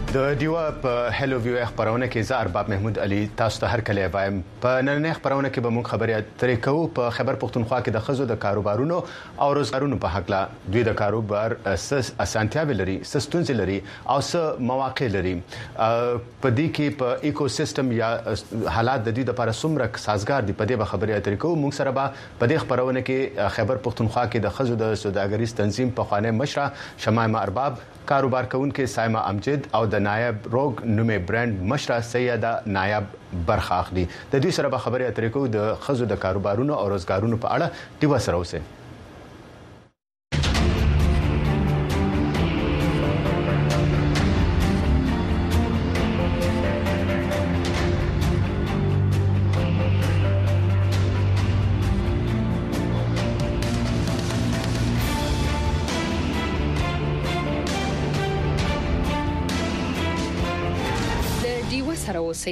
د دیوا په هلو ویو خبرونه کې زه ارباب محمود علي تاسو ته هر کله وایم په نننې خبرونه کې به موږ خبرې اترې کوو په خیبر پختونخوا کې د خزو د کاروبارونو او روزګارونو په حق لا دوی د کاروبار اسانتیاوي لري ستونزې لري او څه مواقع لري په دې کې په ایکو سیستم یا حالات د دې لپاره څومره سازگار دي په دې به خبرې اترې کوو موږ سره به په دې خبرونه کې خیبر پختونخوا کې د خزو د سوداګریز تنظیم په خوانه مشره شمایمه ارباب کاروبار کوونکې سایما امجد او د نایب روغ نومې برند مشره سیده نایب برخه اخلي د دوی سره به خبرې اترې کوو د خزو د کاروبارونو او روزګارونو په اړه دیوا سره اوسه سره اوسئ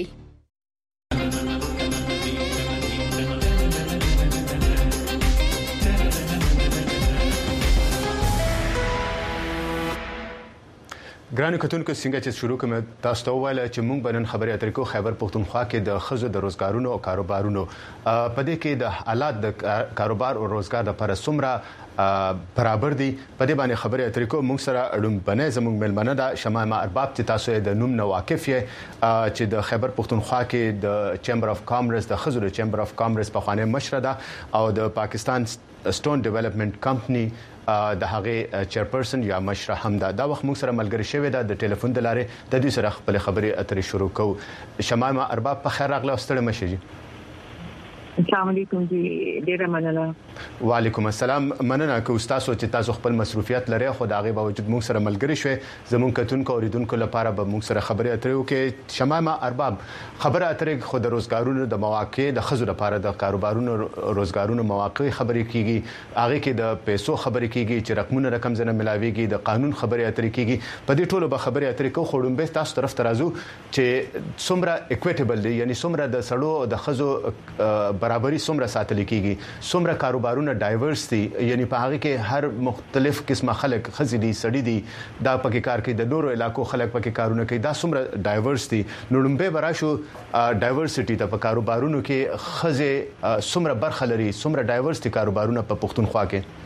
ګرانو کتونکو څنګه چې شروع کوم تاسو ته ویل چې موږ بنن خبرې اترې کوو خیبر پختونخوا کې د خزو د روزګارونو او کاروبارونو په دې کې د حالات د کاروبار او روزګار لپاره څومره برابر دي په دې باندې خبرې اترې کوو موږ سره اړوند بنه زموږ ملمنه ده شمایمه ارباب چې تاسو د نوم نو واقف یې چې د خیبر پختونخوا کې د چیمبر اف کامرس د خزو د چیمبر اف کامرس په خوانه مشره ده او د پاکستان سټون ډیولپمنٹ کمپنی د هغه چیرپرسن یا مشره هم دا وخت موږ سره ملګری شوی ده د ټلیفون د لارې د دې سره خپل خبرې اترې شروع کوو شمایمه ارباب په خیر راغله ستړي مشي السلام علیکم جی ډیره مننه وعلیکم السلام مننه که تاسو چې تاسو خپل مسؤلیت لري خو دا غي باوجود موږ سره ملګری شوي زمون کتونکو اوریدونکو لپاره به موږ سره خبرې اترې وکړي شمایمه ارباب خبره اترې خو د روزګارونو د مواقع د خزو لپاره د کاروبارونو روزګارونو مواقع خبرې کیږي هغه کې د پیسو خبرې کیږي چې رقمونه رقم زنه ملاويږي د قانون خبرې اترې کیږي په دې ټولو به خبرې اترې کو خړم به تاسو طرف ترازو چې څومره اکویټیبل دي یعنی څومره د سړو د خزو برابرۍ څومره ساتل کیږي څومره کاروبارونه ډایورس دي یعنی په هغه کې هر مختلف قسمه خلک خزيدي سړي دي دا پکې کار کوي د نورو علاقو خلک پکې کارونه کوي دا څومره ډایورس دي نوړمبه براشو ډایورسټي ته په کاروبارونو کې خزه څومره برخه لري څومره ډایورس دي کاروبارونه په پښتونخوا کې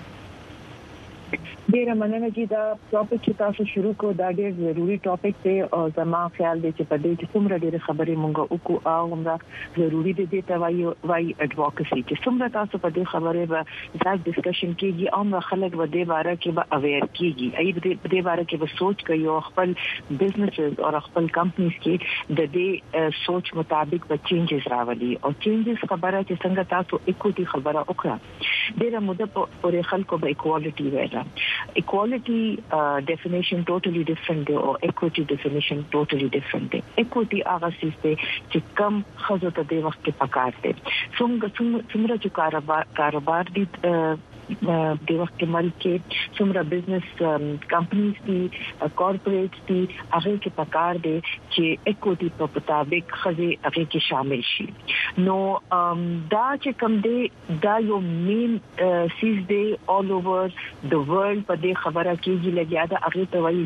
ډیره مننه چې دا ټاپک چې تاسو شروع کو دا ډیر ضروری ټاپک دی او زما خیال دی چې په دې کې څومره ډیره خبرې مونږ وکړو او همدا ضروری دی ته وای اډوکیسي چې څومره تاسو په دې خبرې به ځای ډسکشن کیږي او خلک به دې باره کې به اویر کیږي ای دې باره کې به سوچ کوي او خپل بزنسز او خپل کمپنیز کې د دې سوچ مطابق به چینجز راولي او چینجز خبره چې څنګه تاسو اکوټي خبره وکړه ډیره مده پورې خلکو به اکوالټي ویلا equality definition totally different دی او equity definition totally different دی equity هغه څه دی چې کم خزو ته د وخت کې پکار دی څومره چې کاروبار دي د وخت کې ملک څومره بزنس کمپنیز دي کارپوریټس دي هغه کې پکار دي چې equity په مطابق خزي هغه کې شامل شي نو دا چې کوم دی دا یو مین سیز دی all over the world په دې خبره کېږي لګیا دا هغه ته وایي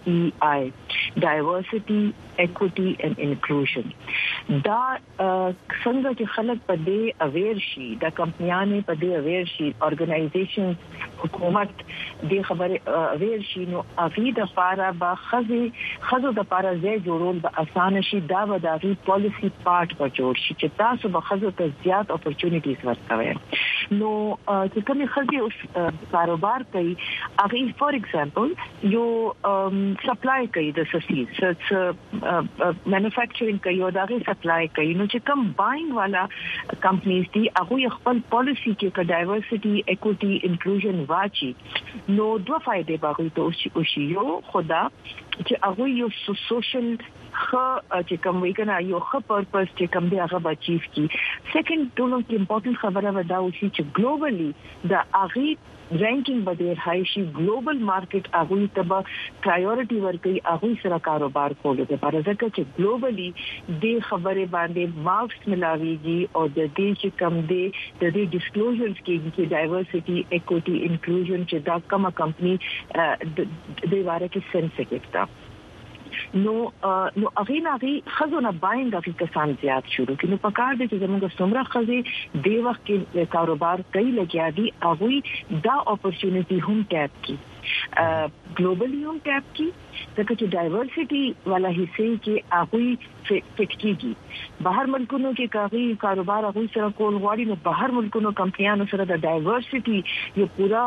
DEI diversity equity and inclusion دا څنګه چې خلک په دې اویر شي د کمپنیانو په دې اویر شي ارګنایزیشن حکومت دې خبره اویر شي نو افی د لپاره به خزو د لپاره ځای جوړول به اسانه شي دا به د پالیسی پارت په جوړ شي چې تاسو به خزو ته زیات اپورتونټیز ورکوي نو چې کومه خزي اوس کاروبار کوي هغه فور ایگزامپل یو سپلای کوي د سسیز مینوفیکچرینګ کوي او دغه سپلای کوي نو چې کوم باینګ والا کمپنیز دي هغه خپل پالیسی کې ډایورسټي اکوټي انکلوژن واچي نو دوه فائدې باغوي ته او شي یو خدا چې هغه یو سوشل چې کوم وی کنه یو پرپس چې کوم دی هغه اچیو کی سیکنډ ټولو کې امپورټنت خبره ودا او شي چې ګلوبلی د هغه رینکینګ به ډیر های شي ګلوبل مارکیټ هغه ته به پرایورټي ورکړي هغه سره کاروبار کول د لپاره ځکه چې ګلوبلی د خبره باندې مارکس ملاويږي او د دې چې کم دی د دې ډیسکلوزرز کې ډایورسټي اکوټي انکلوژن چې دا کومه کمپنی د واره کې سنسټیو ده نو اغي خزونه باینګ اغي کسان زیات شروع کینو پکار دي چې زموږ څومره خزي دی وخت کې کاروبار کوي لګیا دي هغه دا اپورتونټی هم ټاپ کی ګلوبلی هم ټاپ کی ځکه چې ډایورسټي والا حصے کې هغه فټ کیږي بهر ملکونو کې کاغي کاروبار هغه سره کول غواړي نو بهر ملکونو کمپنیانو سره د ډایورسټي یو پورا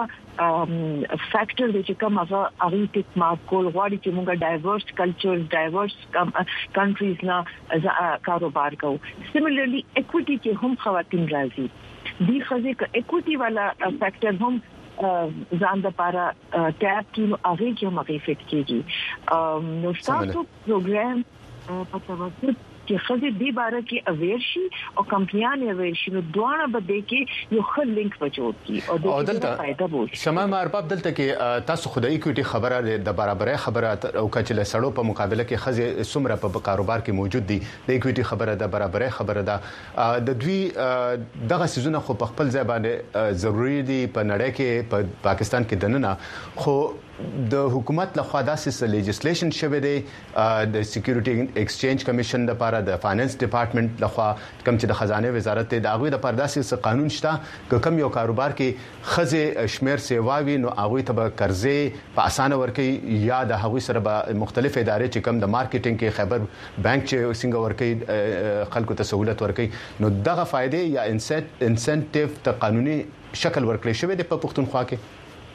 فیکٹر د چې کوم هغه ټیک مارک کول غواړي چې موږ ډایورس کلچرز ډایورس کنټریز نه کاروبار کوو سیملرلی اکوئټي کې هم خواتین راځي دی خزه ک اکوئټي والا فیکٹر هم ځان د پاره ټاپ کینو هغه کې هم هغه فټ کیږي نو تاسو پروګرام په توګه چې خزه دی باره کې اویر شي او کمپنیان اویر شي نو دوه بده کې یو خل لینک بچوت کی او د فائدہ وو شمال مارباب دلته کې تاسو خدای اکوئټي خبره د برابرۍ خبره او کچله سړو په مقابله کې خزه سمره په کاروبار کې موجود دي د اکوئټي خبره د برابرۍ خبره ده د دوی دغه سيزونه خو په خپل ځای باندې ضروری دي په نړۍ کې په پاکستان کې دننه خو د حکومت له خوا داسې لیجسلیشن شوه دی د سکیورټي ایکسچینج کمیشن لپاره د فاینانس ډپارټمنټ له خوا کوم چې د خزانه وزارت د هغه د پرداسي قانون شته کوم یو کاروبار کې خزه شمیر سیواوي نو هغه ته قرضې په اسانه ورکي یا د هغه سره به مختلف ادارې چې کوم د مارکیټینګ کې خبر بانک چې څنګه ورکي خلکو ته سہولت ورکي نو دغه فائدې یا انسنټیو ته قانوني شکل ورکړي شوی د پښتونخوا کې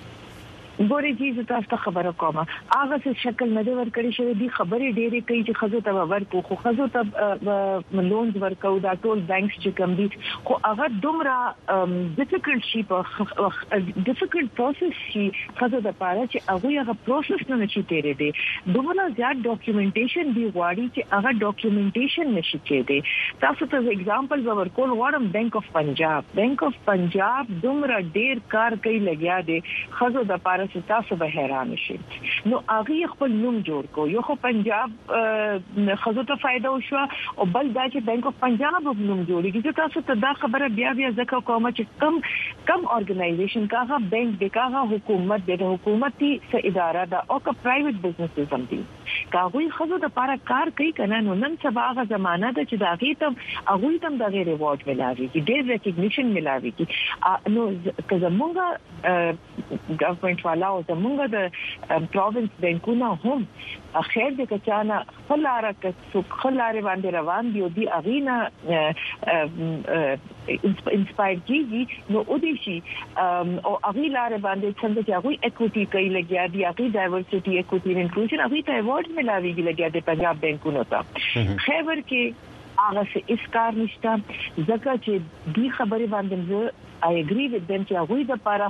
ګوري چې تاسو ته خبره کومه هغه څه شکل نه دی ورکړی شوی دی خبرې ډېرې کوي چې خزو ته ورکو خو خزو ته لونز ورکو دا ټول بانکس چې کوم دي خو هغه دومره ډیفیکلټ شي په ډیفیکلټ پروسس شي خزو د پاره چې هغه پروسس نه نشي تیرې دي دومره زیات ډاکومېنټیشن دی غواړي چې هغه ډاکومېنټیشن نشي کېدی تاسو ته اگزامپل ورکول غواړم بانک اف پنجاب دومره ډېر کار کوي لګیا دي خزو د پاره چې تاسو به حیران شئ نو هغه خپل نوم جوړ کو یو خو پنجاب خزو ته فائدہ وشو او بل دا چې بانک اف پنجاب نوم جوړیږي چې تاسو ته دا خبره بیا ځکه کومه چې کم ارګنایزیشن کاغه بانک د کاغه حکومت د حکومتي څه اداره دا او کا پرایویټ بزنسز هم دي کاغوی خزو د لپاره کار کوي کنه نو نن سبا هغه زمانہ د چې دا هغه ته د غیر ریوارډ ملاوي کی ډېر ریکګنیشن ملاوي کی نو که زمونږه ګورنمنت والا او زمونږ د پروینس بانکونه هم خیر د کچانا خلاره باندې روان دي او دی اغینا انسپایر کیږي نو او دي شي او اغي لاره باندې څنګه چې هغه اکوئټي کوي لګیا دي هغه ډایورسټي اکوئټي انکلوژن هغه ته ایوارډ ملاويږي لګیا دي پنجاب بانکونو ته خیبر کې هغه څه اس کار نشته ځکه چې دی خبرې باندې I agree with them چې هغه د لپاره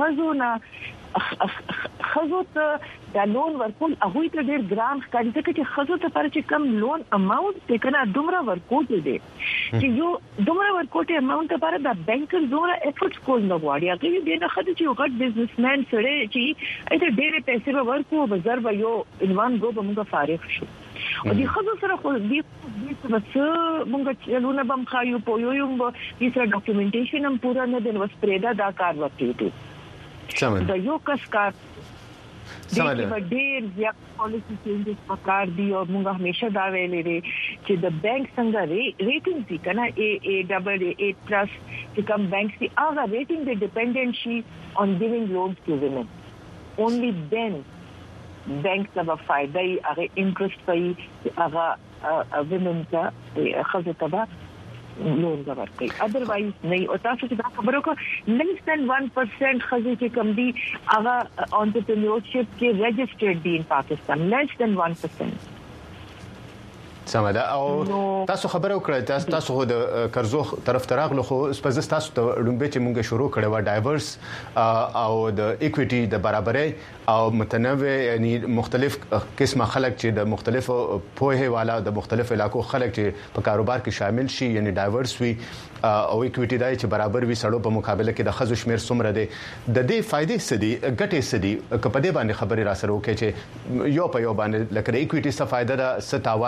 خزو ته د لون ورکول هغه ته ډیر ګران ښکاري چې خزو ته پر چې کم لون اماونت څنګه دومره ورکوټ دي چې یو دومره ورکوټ اماونت لپاره د بانکر دومره افورټ کول نه غواړي هغه دې نه خدای چې یو غټ بزنسمن سره چې ایته ډېر پیسې ورکو بازار به یو انوان go به موږ فارغ شو او دي خزو سره خو دې څه موږ لونه بم خایو په یو دې سره ډاکومېنټیشن هم پورا نه د وسپریدا دا کار وکړي دا یو کس کار د ډېر زیات پالیسی چینجز پکار دي او موږ همیشه دا ویلې دي چې د بانک څنګه ریټینګ دي کنه AA++ چې کوم بانک دي هغه ریټینګ د ډیپندنت شي on giving loans to women only then banks have a فائدہ هغه انټرست پي هغه women ته خزه تبا لون ورکړي otherwise نه او تاسو چې دا خبرو کو less than 1% خزه چې کم دي هغه entrepreneurship کې registered دي in Pakistan less than 1% سمدا او تاسو خبرو کړئ تاسو د قرضو طرف تراغلو خو سپز تاسو ته لومبه چې مونږ شروع کړو و ډایورس او د اکوئټي د برابرۍ او متنوع یعنی مختلف قسمه خلک چې د مختلفو پوهه والا د مختلف علاقو خلک چې په کاروبار کې شامل شي یعنی ډایورس وي او اکوئټي دای چې برابر وي سړو په مقابله کې د خزو شمیر څومره دي د دې فائدې سدي ګټې سدي کپدې باندې خبرې را سره وکړي چې یو په یو باندې لکه اکوئټي څخه فائدہ ده ستاوان دي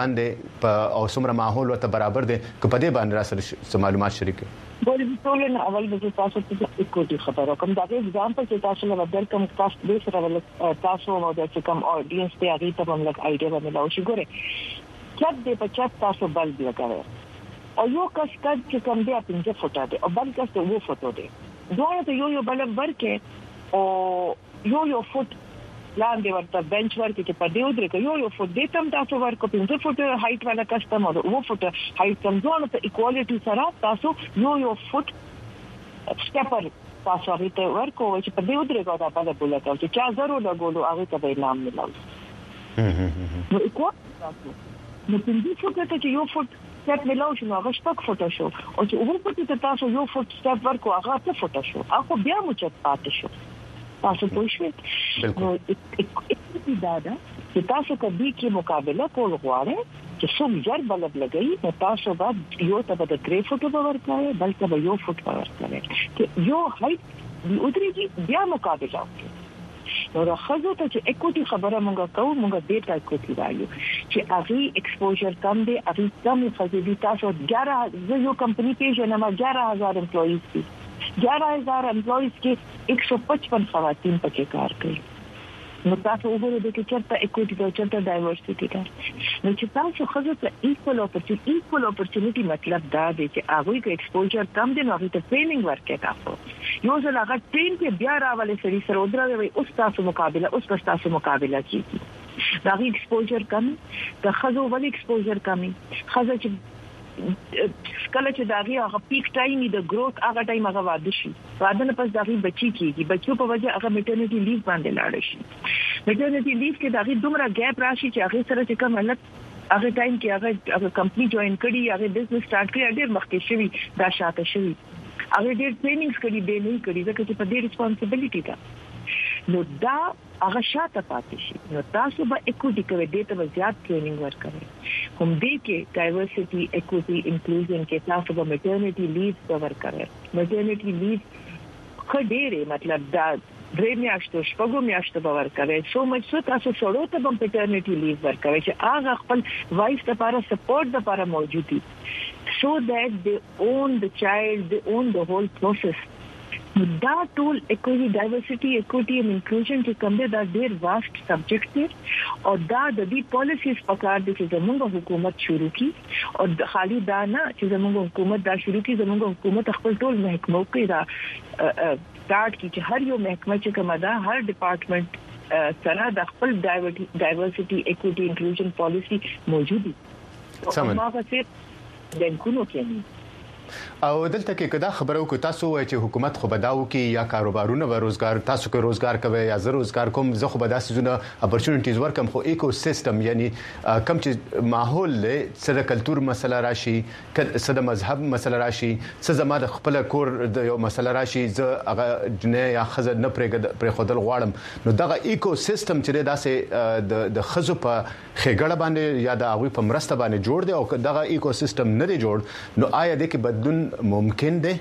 او څومره ماحول ورته برابر دي که په دې باندې را سره معلومات شریک ګورې ټول نه اول به تاسو ته اکوټي خبره کوم دا ایگزامپل چې تاسو له بدل کوم تاسو به سره تاسو مو د کوم اډینس ته هغه ته هم لګ ایډیا باندې لاو شي ګوره چت دې په چت تاسو بلب لګاوه او یو کس چې کوم دی 5 فوټه دی او بل کس ته 2 فوټه دی دوه ته یو بلب ورکه او یو فوټ لاندې ورته بنچ ورکه چې په دې ودرې کې یو فوټ دې تم تاسو ورکو 5 فوټه هایټ والا کسټم او 2 فوټه هایټ تم دوه ته ایکوالټي سره تاسو یو فوټ سټیپر تاسو هغه ته ورکو چې په دې ودرې کې دا په بوله کې چې چا زرو لګولو هغه ته به نام ملاو نو ایکوالټي تاسو نو 5 فوټه ته یو فوټ سټیپ ملاو شو هغه شپږ فوټه شو او چې هغه په تاسو یو فوټ سټیپ ورکو هغه 2 فوټه شو هغه بیا مو چت پاتې شو تاسو پوښښ نو دا چې تاسو کبي کې مقابله کول غواړئ چې څوک ځر بلب لګي نو تاسو باید یو ته د 3 فوټو باور کوئ بلکې به یو فوټ باور کوئ چې یو هایټ دی ودرېږي بیا مقابله وکړي نو راخذو ته چې اکوټي خبره مونږه کوو مونږ دې ته اکوټي وایو چې هغه ایکسپوژر کم دی هغه کم فزیدي تاسو 11 یو کمپنی کې جنما 11000 امپلویز دي 11000 امپلویز کې 155 خواتین پکې کار کوي نو تاسو وګورئ چې چېرته اکوټي او چېرته ډایورسټي ده نو چې تاسو خزو ته ایکوال اپورچونټی مطلب دا دی چې هغه کې ایکسپوژر کم دی نو هغه ته ټریننګ ورکړي تاسو یو ځل هغه ټرین کې بیا راولې سړي سره ودروي اوس تاسو مقابله کیږي دا ایکسپوژر کم د خزو ول ایکسپوژر کمی خزو چې کله چې داغي هغه پیک ټایم د گروث هغه ټایم هغه واده شي واده نه پس داغي بچی کیږي بچو په وجه هغه میټرنیټي لیو باندې لاړ شي میټرنیټي لیو کې داغي دومره ګیپ راشي چې هغه سره چې کوم حالت هغه ټایم کې هغه کمپنی جوائن کړي هغه بزنس سٹارټ کړي ډېر مخکې شوی دا شاته شوی هغه ډېر ټریننګز کړي به نه کړي ځکه چې په دې ریسپانسیبিলিټي ده نو دا هغه شاته پاتې شي نو تاسو به اکوټي کوي دې ته زیات ټریننګ ورکړئ هم دې کې ډایورسټي اکوټي انکلوژن کې تاسو به میټرنیټي لیو کور کړئ میټرنیټي لیو خډېره مطلب دا درې میاشتو شپږو میاشتو به ورکوي سو مچ سو تاسو سړو ته به میټرنیټي لیو ورکوي چې هغه خپل وایف لپاره سپورټ لپاره موجود دي so that they own the child they own the whole process دا ټول اکوټي ډایورسټي اکوټي ان انکلوژن چې کوم دا ډېر واست سبجیکټ دی او دا د دې پالیسیز په کار دي چې زموږ حکومت شروع کړي او خالي دا نه چې زموږ حکومت دا شروع کړي زموږ حکومت خپل ټول محکمو کې دا سٹارټ کړي چې هر یو محکمه چې کومه دا هر ډپارټمنټ سره د خپل ډایورسټي اکوټي انکلوژن پالیسی موجود دي او هغه څه د کومو کې او دلته کې کدا خبرو کو تاسو وای چې حکومت خو بداو کې یا کاروبارونه و روزګار تاسو کې روزګار کوي یا زه روزګار کوم زه خو بداسې زونه اپورچونټیز ورکم خو ایکو سیستم یعنی کم چې ماحول له سره کلچر مسله راشي سره مذهب مسله راشي سره زما د خپل کور د یو مسله راشي زه هغه جنې یا خزه نه پر خودل غواړم نو دغه ایکو سیستم چې داسې د خزو په خېګړه باندې یا د هغه په مرسته باندې جوړ دی او دغه ایکو سیستم نه دی جوړ نو آیا د کې بدلون ممکن دی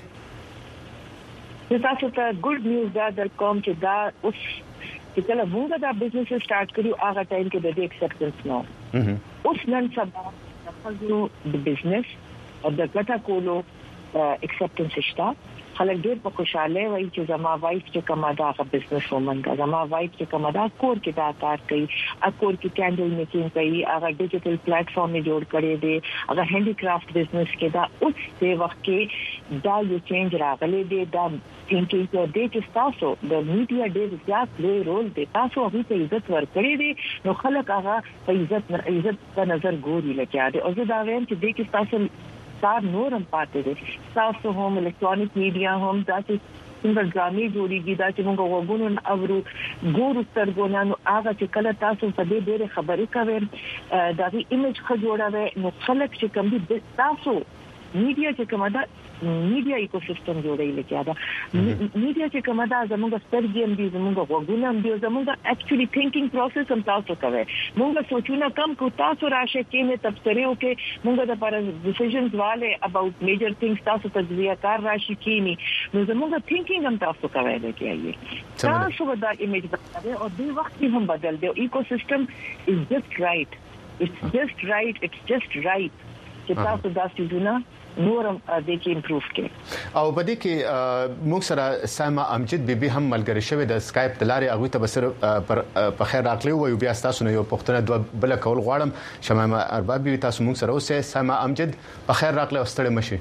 تاسو ته ګډ نیوز دا در کوم چې دا اوس چې کله موږ دا بزنس سٹارټ کړو هغه ټایم کې د اکسپټنس نو اوس نن سبا د بزنس او د ګټه کولو اکسپټنس شته خلک ډېر په خوشاله وي چې زما وایف چې کومه دا بزنس وومن دا زما وایف چې کومه دا کور کې دا کار کوي کور کې کینډل میکینګ کوي هغه ډیجیټل پلیټ فارم جوړ کړی دی هغه هینډي کرافټ بزنس کې دا اوس د وخت کې دا یو چینج راغلی دی دا ثینکینګ ته د چې تاسو د میډیا ډېر زیات لوی رول دی تاسو هغه ته عزت ورکړئ دي نو خلک هغه په عزت په نظر ګوري لکه دا او زه دا وایم چې د کې تاسو سار نورم پاتې دي تاسو هم الکترونیک میډیا هم تاسو څنګه ډرامې جوړیږي دا چې موږ وګورو او ګورو سترګونه نو هغه چې کله تاسو په دې ډېر خبرې کوي دا غي ایمیج خو جوړاوي نو خلک چې کوم دي تاسو میډیا چې کومه دا میډیا ایکوسیستم جوړی لکه دا میډیا چې کومه دا زموږ سترګې هم دي زموږ وګونه هم دي زموږ اکچولی تھینکینګ پروسس هم تاسو کوي موږ سوچونه کم کو تاسو راشه کې نه تبصره وکي موږ د لپاره ډیسیژنز والے اباوت میجر ثینګز تاسو تجزیه کار راشي کینی نو زموږ تھینکینګ هم تاسو کوي لکه تاسو دا ایمیج بدلوي او د وخت هم بدل دی ایکوسیستم از جست رائټ it's just right چې تاسو دا څه نورم د کې امپروف کړي او بده کې موږ سره ساما امجد بیبي هم ملګری شوی د اسکایپ د لارې هغه ته بسر په خیر راغلی و بیا تاسو نه یو پښتنه دوه بل کول غواړم شمامه ارباب بیبي تاسو موږ سره اوسه ساما امجد په خیر راغلی او ستړي مشي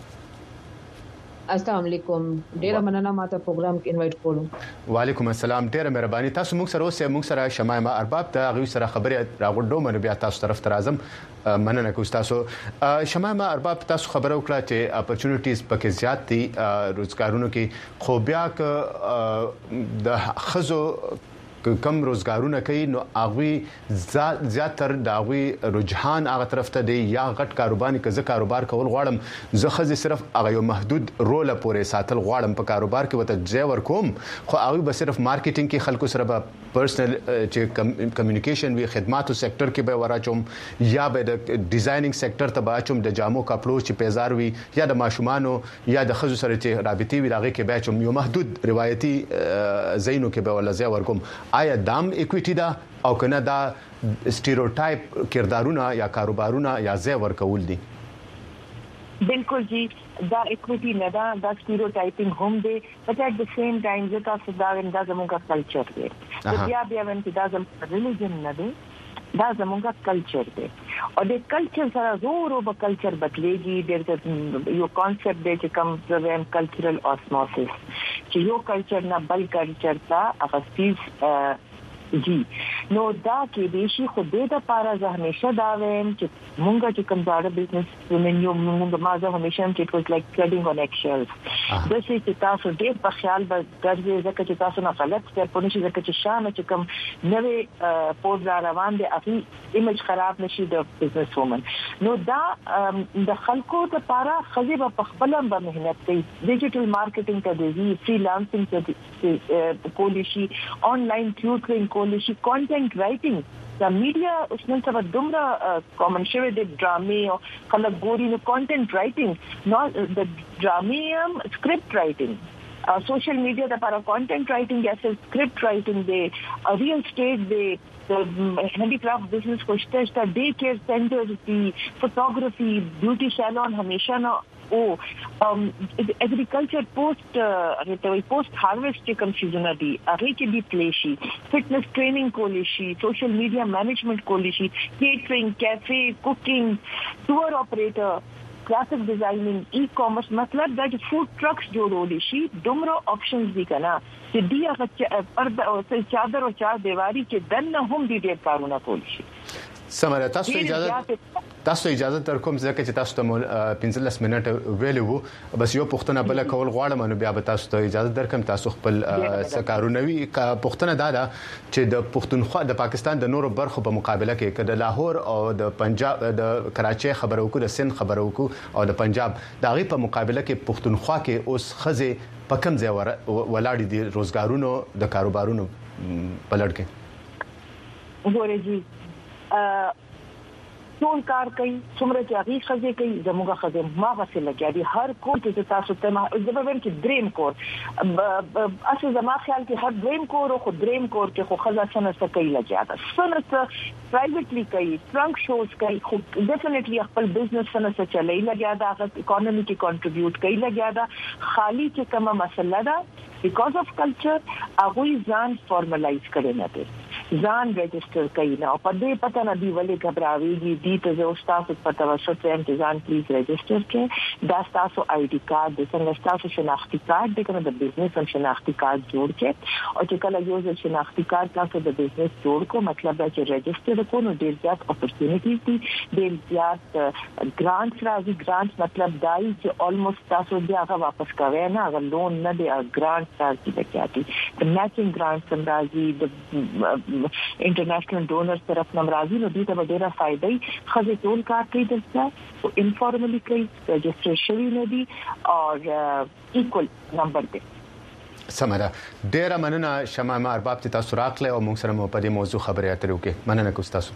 السلام علیکم ډیره مننه ماته پروګرام کې انوایټ کولو وعلیکم السلام ډیره مهرباني تاسو موږ سره اوسه موږ سره شمامه ارباب ته هغه سره خبري راغونډو منو بیا تاسو طرف ته راځم مننه کوم تاسو شمامه ارباب تاسو خبرو کړه چې اپورچونټیز پکې زیات دي روزګارونو کې خو بیا د خزو کم روزګارونه کوي نو هغه زیاتر د هغه رجحان هغه طرف ته دی یا غټ کاروبار کې ځکه کاروبار کول غواړم زه خزي صرف هغه یو محدود رول پورې ساتل غواړم په کاروبار کې وته ځای ورکوم خو هغه به صرف مارکیټینګ کې خلکو سره به پرسنل چې کمیونیکیشن وی خدماتو سېکټر کې به وراچوم یا به د ډیزاینینګ سېکټر ته به اچوم د جامو کپړو چې پیزار وي یا د ماشومانو یا د خزو سره چې رابطي وي هغه کې به اچوم یو محدود روایتي زینو کې به ولا ځای ورکوم آیا دام اکویټی دا او کنه دا سټیریوټایپ کردارونه یا کاروبارونه یا ځای ورکول دي بالکل جی دا اکویټی نه دا سټیریوټایپینګ هم دی بٹ ایٹ د سیم ټایم ځکه چې دا زموږه کلچر دی بیا ون چې دا زموږ ریلیجن نه دی دا زموږه کلچر دی او د کلچر سره زورو به کلچر بدلېږي د یو کانسپټ دی چې کوم زم کلچرل اوسموسس چې یو کلچر نه بل کلچر ته اغستیز جی نو دا کې دیشي خو دې د پاره زه همیشه دا وایم چې مونږه چې کوم ځاړه بزنس ومن یو مونږه مازه همیشه چې it was like treading on eggshells د چې تاسو دې په خیال به درځي ځکه چې تاسو نه غلط ستر پونه شي ځکه چې شامه چې کوم نوې پوز روان دي اخی ایمیج خراب نشي د بزنس وومن نو دا د خلکو ته پاره خزي په خپل به مهنت کوي ډیجیټل مارکیټینګ ته دی فریلانسینګ ته کولی شي آنلاین ټیوټرینګ کولی شي کانټینټ رائټینګ د میډیا اوسنن څه دومره کامن شوی د ډرامې او خلک ګوري نو کانټینټ رائټینګ نو د ډرامې سکرپټ رائټینګ سوشل میډیا د لپاره کانټینټ رائټینګ یا سکرپټ رائټینګ دی ریل اسټیټ دی هینډیکرافټ بزنس کوشته د ډے کېر سنټرز دی فوټوګرافي بیوټي سالون همیشه نو او اګریکلچر پوسټ هارویسټ چې کوم شیزونه دي هغه کې دی پلیشي فټنس ټریننګ کولی شي سوشل میډیا مینجمنت کولی شي کیټرینګ کیفے کوکینګ ټور اپریټر graphic designing e-commerce مطلب دا چې فود ټرکس جوړول شي دومره آپشنز دي کنه چې دی هغه پرده او چادر او چار دیواری کې دنه هم دي ډېر کارونه کول شي سمره تاسو اجازه تر کوم ځکه چې تاسو ته 15 منټه ویلو بس یو پښتنه بل کول غواړم نو بیا به تاسو ته اجازه درکم تاسو خپل سکارونه وی پښتنه دا چې د پښتونخوا د پاکستان د نورو برخو په مقابله کې کله لاهور او د پنجاب د کراچي خبرو کو د سند خبرو کو او د پنجاب د غي په مقابله کې پښتونخوا کې اوس خزه په کم ځای ولاړ دي روزګارونو د کاروبارونو په لړ کې وګورئ جی ټول کار کوي څومره چې هغه خزه کوي زموږه خزه ما غسه لګیا دي هر کور چې تاسو ته ما زبر کې دریم کور اصل زما خیال کې هر دریم کور او دریم کور کې خو خزه څنګه کوي لګیا ده څنګه پرایویټلی کوي فرانک شوز کوي خو ډیفینیټلی خپل بزنس څنګه چلای لګیا ده اکانومي کې کنټریبیوټ کوي لګیا ده خالی چې کومه مسله ده بیکاز اف کلچر هغه ځان فارملایز کړي نه دي ځان رجستر کوي نه او په دې پته نه دی ولې غبراويږي دي ته زه تاسو په توسط ته ځان پلیز رجستر کړئ دا تاسو آی ډی کارت د څنګه تاسو شناختی کارت د کوم د بزنس هم شناختی کارت جوړ کړئ او چې کله یو شناختی کارت تاسو د بزنس جوړ کو مطلب دا چې رجستر کو نو ډیر زیات اپورتونټیز دي ډیر زیات ګرانټس راځي ګرانټس مطلب دای چې الموست تاسو بیا هغه واپس کوي نه هغه لون نه دی ګرانټ راځي د میچینګ ګرانټس هم راځي د انټرنیشنل ډونرز طرف نمرازي نو دې ته ډیره فائدې خزه ټول کار کوي دلته انفارملی کوي رجستر شوی نه دي او ایکوال نمبر دی سمره ډیره مننه شمامه ارباب ته تاسو راغله او موږ سره په دې موضوع خبرې اترې وکړه مننه کوم تاسو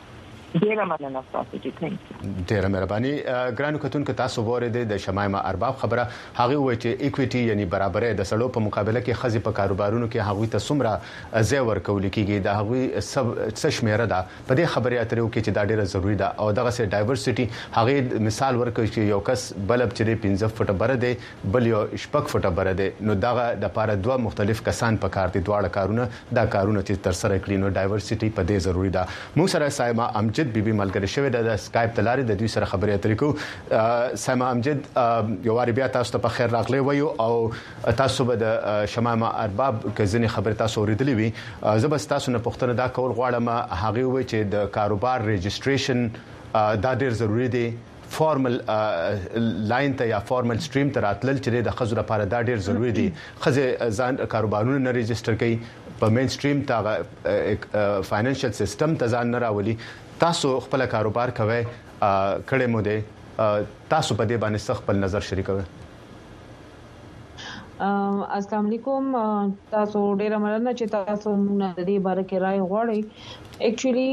ډیره مننه تاسو چې ډیره مهرباني ګرانو کتونکو تاسو وره د شمایمه ارباب خبره هغه وایي چې اکوئټي یعنی برابرۍ د سړو په مقابله کې خزي په کاروبارونو کې هغه ته سمره زی ورکول کیږي د هغه څه شمیره ده په دې خبرې اترو کې چې دا ډیره ضروری ده او دغه سه ډایورسيټي هغه مثال ورکوي چې یو کس بلب چې 15 فټه بره دی بل یو شپږ فټه بره دی نو دغه د پاره دوه مختلف کسان په کار دي دواړه کارونه دا کارونه چې تر سره کړي نو ډایورسيټي په دې ضروری ده موږ سره سایما امجد بیبي ملګری شوی د اسکایپ تلاري د دوی سره خبرې اترې کو سایما امجد یو واری بیا تاسو ته په خیر راغلی وایو او تاسو به د شمایمه ارباب کزنی خبر تاسو اوریدلې وي زه به تاسو نه پوښتنه دا کول غواړم هغه وایي چې د کاروبار ريجستریشن دا ډیر ضروری دی فارمل لاین ته یا فارمل سټریم ته راتلل چې د خزر لپاره دا ډیر ضروری دي خزه ځان کاروبارونه نه ريجستر کوي په مین سټریم ته فاینانشل سیستم ته ځان نه راولي تاسو خپل کاروبار کوي کړه مو دي تاسو په دې باندې خپل نظر شریکوي السلام علیکم تاسو ډیره مننه چې تاسو موږ د دې باره کې رائے غواړئ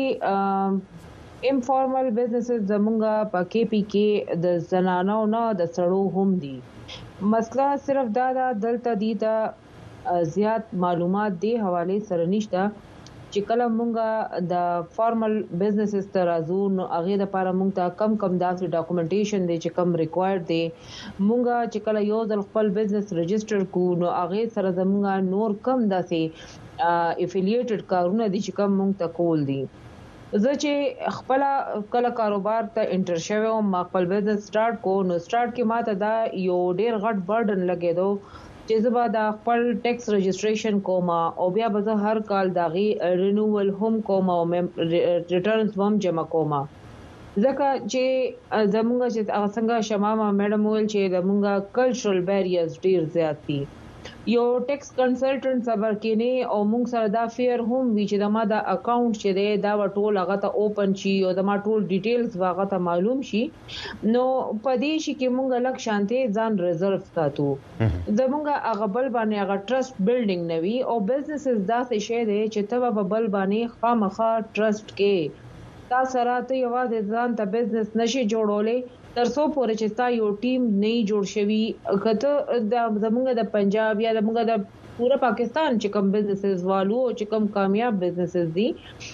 اکچولی انفارمل بزنسز زمونږه په کې پی کې د زنانو نه د سړو هم دي مسله صرف دا دلته دي ته زیات معلومات دی حواله سره نشته چې کله مونږه د فارمل بزنسز ته راځو نو هغه د لپاره مونږ ته کم داسې ډاکومېنټیشن دی چې کم ریکوایرډ دی مونږه چې کله یو ځل خپل بزنس ريجستر کو نو هغه سره زمونږه نور کم داسې افیلیټډ کارونه دي چې کم مونږ ته کول دي زه چې خپل کله کاروبار ته انټر شوم او ما خپل بزنس سٹارټ کو نو سٹارټ کې ماته دا یو ډیر غټ برډن لګیدو چې زه به د خپل ټیکس ريجستریشن کوم او بیا به زه هر کال داغي رینیول هم کوم او ریټرنز هم جمع کوم ځکه چې زمونږ چې څنګه شمامه میډم ویل چې زمونږ کلچرل بیریرز ډیر زیات دي یو ټیکس کنسلټنټ صبر کینی او موږ سره دا فیر هم وی چې د ما د اکاونټ چې دی دا ټول هغه ته اوپن شي او د ما ټول ډیټیلز هغه ته معلوم شي نو پدې شي کې موږ لک شانته ځان ریزرو ساتو زمونږ هغه بل باندې هغه ټرست بیلډینګ نوي او بزنسز دا څه شی دی چې ته په بل باندې خامخا ټرست کې تا سره ته یوازې ځان ته بزنس نشي جوړولې ترڅو پورې چې تا یو ټیم نه جوړ شوی کته د زمونږ د پنجاب یا زمونږ د پورا پاکستان چې کوم بزنسز والو چې کوم کامیاب بزنسز دي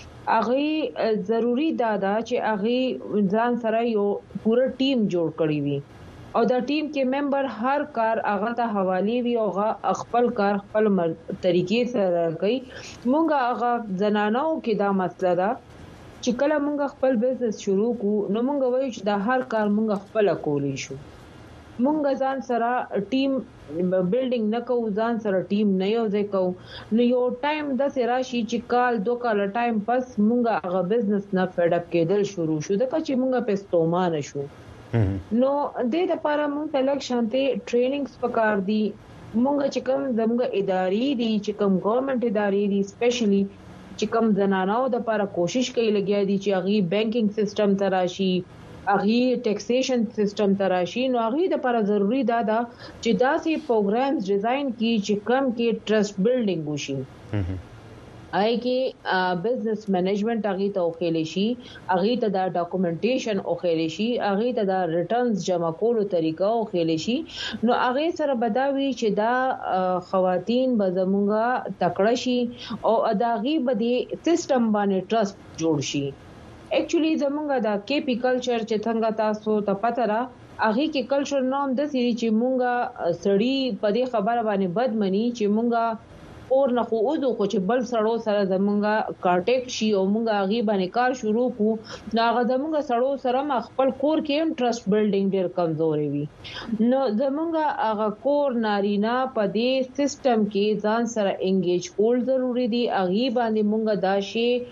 هغه ضروری دا چې هغه ځان سره یو پورا ټیم جوړ کړی وي او دا ټیم کې ممبر هر کار هغه ته حواله وي او خپل کار خپل طریقې سره کوي مونږ هغه زنانو کې دا مسله ده چې کله مونږ خپل بزنس شروع کو نو مونږ وایو چې دا هر کار مونږ خپل کولی شو مونږ ځان سره ټیم بیلډینګ نه کوو ځان سره ټیم نه یو ځای کوو نو یو ټایم د راشي چې کال 2 کال ټایم پس مونږ هغه بزنس نه فیډ اپ کېدل شروع شو د چې مونږ په ستومانه شو نو د دې لپاره مونږ ته لږ شانته ټریننګز پکار دي مونږ چې کوم زموږ ادارې دي چې کوم ګورنمنت ادارې دي سپیشلی چې کوم زنانو د لپاره کوشش کوي لګیا دي چې هغه بانکینګ سیستم تراشي هغه ټیکسیشن سیستم تراشي نو هغه د لپاره ضروری ده چې داسې پروګرامز ډیزاین کی چې کم کې ټرست بیلډینګ وشي آی کې بزنس مینجمنت هغه ته اوخېل شي هغه ته دا ډاکومېنټیشن اوخېل شي هغه ته دا ریټرنز جمع کولو طریقه اوخېل شي نو هغه سره بداوي چې دا خواتین به زمونږه تکړه شي او اداغي به سیستم باندې ټرست جوړ شي اکچولی زمونږه دا کې پی کلچر چې څنګه تاسو ته پته را هغه کې کلچر نوم د سړي چې مونږه سړی په دې خبره باندې بدمني چې مونږه اور نه خو اوځو خو چې بل سړو سره زمونږه کانټیکټ شي او مونږه هغه باندې کار شروع کو نو هغه زمونږه سړو سره خپل کور کې هم ټرست بیلډینګ ډیر کمزوري وي نو زمونږه هغه کور نارینا په دې سیستم کې ځان سره انګیج کول ضروری دي هغه باندې مونږه دا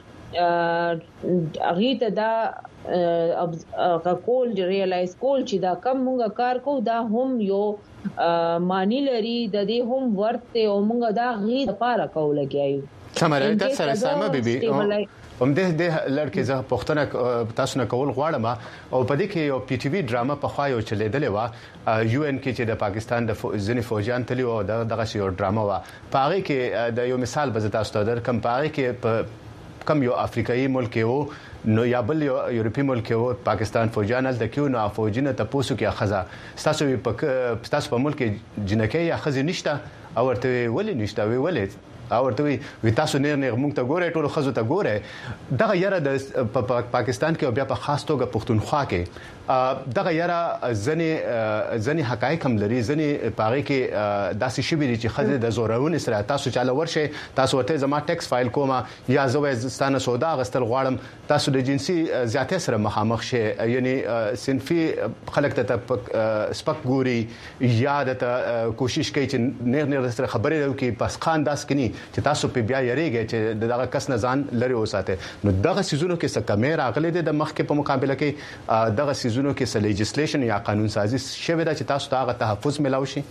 شی هغه ته دا کول ریلایز کول چې دا کم مونږه کار کو دا هم یو معنی لري د دې هم ورته او مونږ دا غي لپاره کول کېایو سمره تاسو سره سمه بیبي هم د لړکې زه پښتنه تاسو نه کول غواړم او په دې کې یو پی ټی وی ډراما په خوا یو چلیدلې و یو ان کې چې د پاکستان د ځینې فوجیان تلی او دغه یو ډراما و په هغه کې د یو مثال به تاسو ته درکم په هغه کې کم یو افریقایي ملک یو نو یا بل یو یورپی ملک یو پاکستان فوجان د کیو نو فوجینه تاسو کې خزا تاسو په ملک جنکه یا خزي نشته او ورته ولی نشته ولې او ورته تاسو نه مونږ ته ګوره ټول خزو ته ګوره دغه یاره د پاکستان کې او بیا په خاص توګه پښتونخوا کې دغه یاره ځنی حقایق هم لري ځنی پاره کې داسې شی بری چې خزه د زورون سره تاسو چاله ورشه تاسو ورته زما ټیکس فایل کومه یا زوې ستانه سودا غستل غواړم تاسو د جنسي زیاتې سره مخامخ شي یعنی صنفي خلک ته سپک ګوري یا د کوشش کوي چې نه سره خبرې وکړي پس خان داس کني چې تاسو په بیا یریږي چې دغه کس نه ځان لري وساته نو دغه سيزونو کې څه کمې راغلي د مخ کې په مقابله کې دغه سيزونو کې څه لیجسلیشن یا قانون سازي شوه دا چې تاسو ته هغه تحفظ ملاوي شي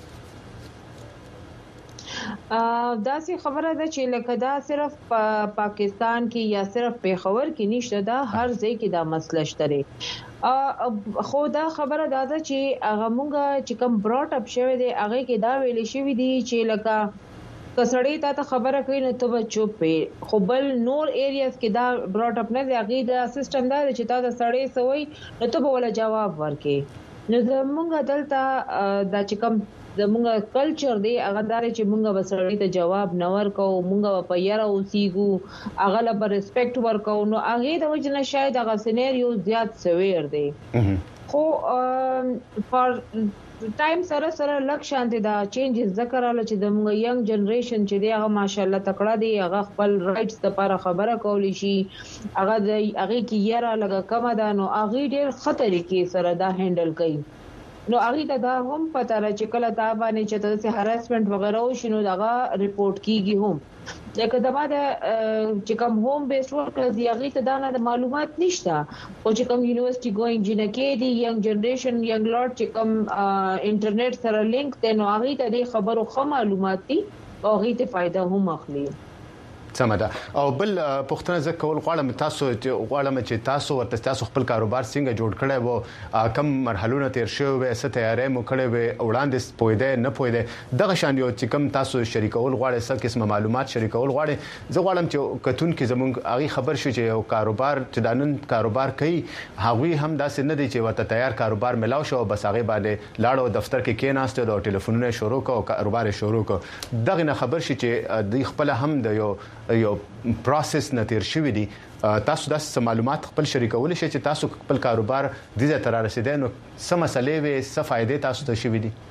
داسې خبره ده چې لکه دا صرف پاکستان کې یا صرف پیښور کې نشته دا هر ځای کې دا مسله شته خو دا خبره ده چې هغه مونږه چې کوم براټ اپ شوی دی هغه کې دا ویل شوی دی چې لکه کسړی ته خبره کوي نو ته چوپ خو بل نور ایریاز کې دا براټ اپ نه دی هغه د اسسټنټ دا چې تا د سړی سوي نو ته به ولا جواب ورکې نو زمونږ دلته دا چې کوم زمونږ کلچر دی هغه دار چې مونږ وسړی ته جواب نه ورکو مونږ په یاره اوسېګو هغه له ریسپیکټ ورکو نو هغه د وجنه شاید هغه سيناریو زیات سویر دی خو فار ټایم سره لک شانته دا چینجز ذکر اله چې د موږ ینګ جنریشن چې دی هغه ماشاءالله تکړه دی هغه خپل رائټس لپاره خبره کولی شي هغه کې یاره لګه کم ده نو هغه ډېر خطرې کې سره دا هندل کوي نو هغه دا هم پته را چې کله دا باندې چې د هراسمنت وغیرہ وشینو دغه ریپورت کیږي هم لکه دا د چې کوم هوم بیس ورک دی هغه ته دا نه معلومات نشته او چې کوم یونیورسيټي ګوینګ جنکه دی ینګ جنریشن ینګ لارډ چې کوم انټرنیټ سره لینک دی نو هغه ته د خبرو خو معلومات دي او هغه ته فائدہ هم اخلي سمدا او بل پښتنه ځکه کول غواړم چې تاسو ورته تاسو خپل کاروبار څنګه جوړ کړی وو کم مرحلونه تیر شوی ست تیارې مو کړی وي وړاندې پویده نه پویده دغه شان یو چې کم تاسو شریکول غواړئ څه قسمه معلومات شریکول غواړئ زه غواړم چې کتون کې زمونږ هغه خبر شو چې یو کاروبار چې دانن کاروبار کوي هغه هم داسې نه دی چې ورته تیار کاروبار ملاو شو بس هغه باندې لاړو دفتر کې کېناسته او ټلیفونونه شروع کو کاروبار شروع کو دغه نه خبر شي چې د خپل هم د یو پروسس نه تیر شوی دی تاسو د معلومات خپل شریکول شي چې تاسو خپل کاروبار د دې تر رسیدنه نو څه مسلې وي څه فائدې تاسو ته شوی دي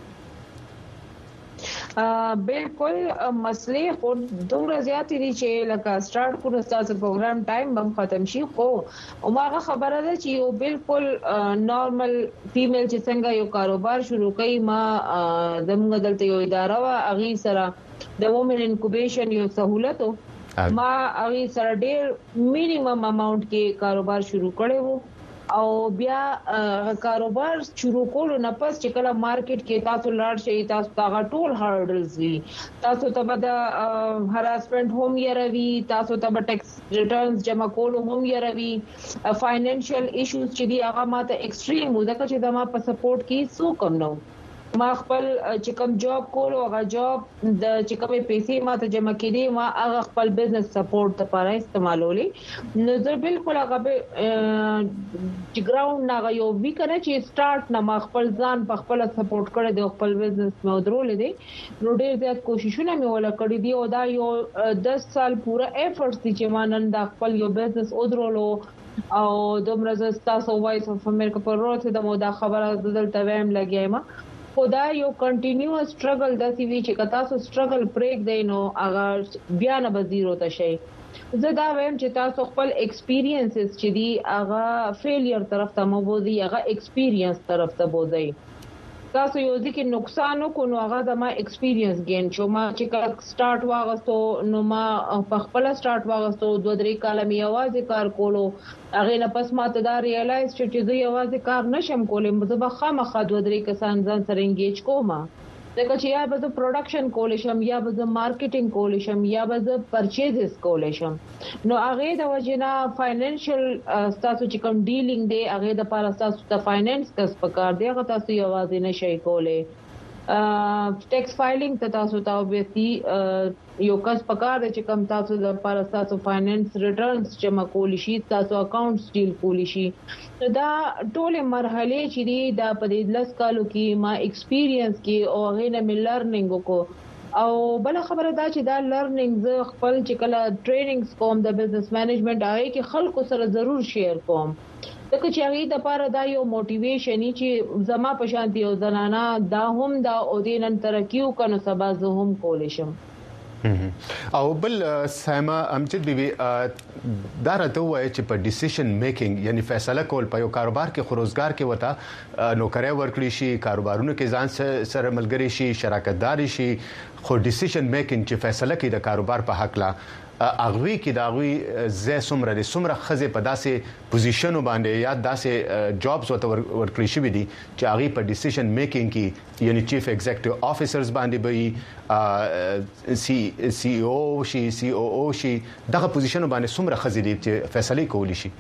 بالکل مسلې خو دومره زیات دي چې لکه سٹارټ کړو تاسو پروګرام ټایم هم ختم شي خو اومغه خبره ده چې یو بالکل نارمل فیمیل چې څنګه یو کاروبار شروع کوي ما زموږ دلته یو اداره وا اغي سره د وومن انکوبیشن یو سہولت ما اغي سره ډېر مینیمم اماونت کې کاروبار شروع کړو او بیا کاروبار شروع کولو نه پس چې کله مارکیټ کې تاسو لاړ شئ تاسو ته ټول هارډلز دي تاسو ته د هراسمنت هم یروي تاسو ته ټیکس ریټرنز جمع کولو هم یروي فاینانشل ایشوز چې دی هغه ماته ایکستریم وځکه چې دا ما په سپورټ کې سو کم نو ما خپل چې کوم جاب کولو هغه جاب د چې کومې پیسې ماته جمع کړې ما هغه خپل بزنس سپورټ لپاره استعمالولې نو زه بالکل هغه چې ګراوند نه یو وکړه چې سٹارټ نه ما خپل ځان په خپل سپورټ کړی دی خپل بزنس مې ودرولې دي نو ډېر زیات کوششونه مې ولا کړې دي او دا یو 10 سال پورا ایفورټس دي چې ما نن دا خپل یو بزنس ودرولو او دومره تاسو وایس اف امریکا پر وروته د مودا خبره دلته ویم لګیما خدا یو کنټینیوس سټرګل داسې وی چې تاسو سټرګل بریک دی نو هغه بیا نه به زیرو ته شي زه دا وایم چې تاسو خپل ایکسپیرینسز چې دی هغه فیلیر طرف ته مو بوزي هغه ایکسپیرینس طرف ته بوزي تاسو یو ځکه نقصان کو نو هغه د ما ایکسپیرینس گین شو ما چې سٹارټ واغستو نو ما په خپل سٹارټ واغستو 2-3 کال مې आवाज کار کولو هغه نه پس ما ته دا ریالایز چې زه आवाज کار نشم کولای زه به خامخا 2-3 کسان ځان سره انګیج کوم ځکه چې یا به زه پروډکشن کولای شم یا به زه مارکیټینګ کولای شم یا به زه پرچیزز کولای شم نو هغه د وجنا فاینانشل تاسو چې کوم ډیلینګ دی هغه د لپاره تاسو ته فاینانس کس پکار دی هغه تاسو یوازې نشئ کولای ټیکس فایلینګ ته تاسو ته وبېتی یو کس پکار چې کم تاسو لپاره تاسو فاینانس ریټرنز جمع کولی شي تاسو اکاونټس ډیل کولی شي دا ټول مرحله چې دی دا په 10 کالو کې ما ایکسپیرینس کې او غینه مې لرنینګ وکړو او بل خبره دا چې دا لرنینګ ز خپل چې کله ټریننګز کوم د بزنس مینجمنت هغه کې خلکو سره ضرور شیر کوم دغه چې هغه د لپاره دا یو موټیویشن چې زما په شانتي او زنانا دا هم دا او دینن ترکیو کنه سبا زه هم کولې شم او بل سایما امجد بیبي دا راته وایي چې په ډیسیژن میکینګ یعنی فیصله کول په یو کاروبار کې خروزګار کې وتا نوکري ورکړي شي کاروبارونو کې ځان سره ملګری شي شراکتداري شي خو ډیسیژن میکینګ چې فیصله کوي د کاروبار په حق لا اغوی کې دا اغوی زه سمره خزه په داسې پوزیشنو باندې یا داسې جابز ورکړي شي دي چې اغوی په ډیسیژن میکینګ کې یعنی چیف ایگزیکټیو افیسرز باندې به سی او شي دغه پوزیشنو باندې سمره خزه دي چې فیصله کولی شي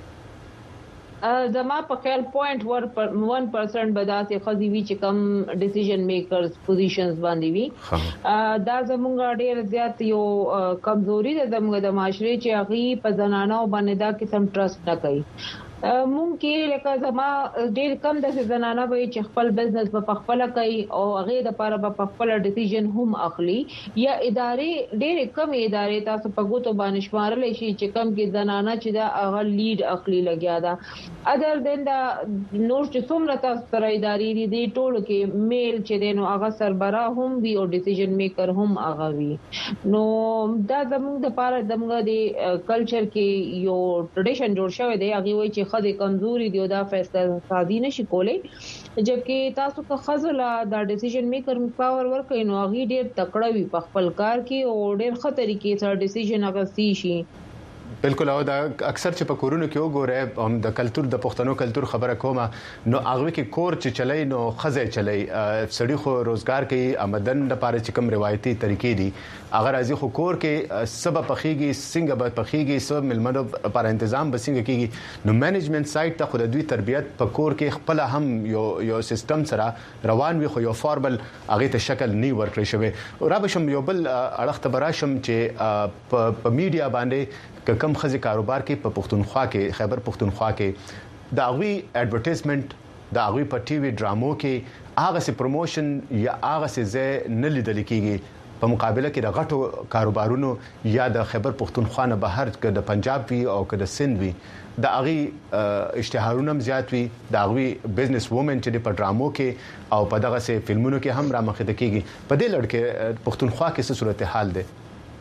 زما په خیال 0.1% بداسه خزي وی چې کم ډیسیژن میکرز پوزیشنز باندې وی دا زموږ ډېر زیات یو کمزوري ده زموږ د معاشري چې هغه په زنانو باندې دا قسم ټرست نه کوي ممکن لکه زما ډېر کم د زنانه وي چې خپل بزنس په خپل کوي او هغه د لپاره په خپل ډیسیژن هم اخلي یا ادارې ډېر کم ادارې تاسو په ګوتو باندې شمارل شي چې کم کې زنانه چې دا هغه لیډ اخلي لګیا دا اذر دین دا نور چې څومره تاسو سره ادارې دي ټولو کې میل چې دینو هغه سربراه هم وي او ډیسیژن میکر هم هغه وي نو دا زموږ د لپاره زموږ د کلچر کې یو ټریډیشن جوړ شوی دی هغه وایي چې خدای کمزوري دی دا فیصله سادي نشي کولای جبکې تاسو که خزله دا ډیسیژن میکر پاور ورکړي نو هغه ډیر تکړه وي په خپل کار کې او ډیر خطرې کې سره ډیسیژن اغستی شي بالکل او دا اکثر چې په کورونو کې وګوره هم د کلچر د پښتنو کلچر خبره کومه نو هغه کې کور چې چلای نو خزه چلای سړي خو روزګار کوي آمدن لپاره چې کوم روایتي طریقې دي اگر ازي خو کور کې سبب پخېږي څنګه به پخېږي سبب ملمنو پر تنظیم به څنګه کېږي نو مینجمنت سایت ته خو د دوی تربيت په کور کې خپل هم یو سیستم سره روان وي خو یو فارمل هغه ته شکل نه ورکړی شوی او را بشم یو بل اړخ ته براشم چې په میډیا باندې کم خزي کاروبار کې په پښتونخوا کې خیبر پښتونخوا کې دا غوي ایڈورټایزمنت دا غوي په ټي وي ډرامو کې هغه سي پروموشن یا هغه سي زه نه لیدل کېږي په مقابله کې د غټو کاروبارونو یا د خیبر پښتونخوا نه بهر کې د پنجاب وی او کې د سند وی دا غوي اشتهارونه زیات وی دا غوي بزنس وومن چې په ډرامو کې او په دغه سي فلمونو کې هم را مخې ته کېږي په دې لړ کې پښتونخوا کې څه صورتحال ده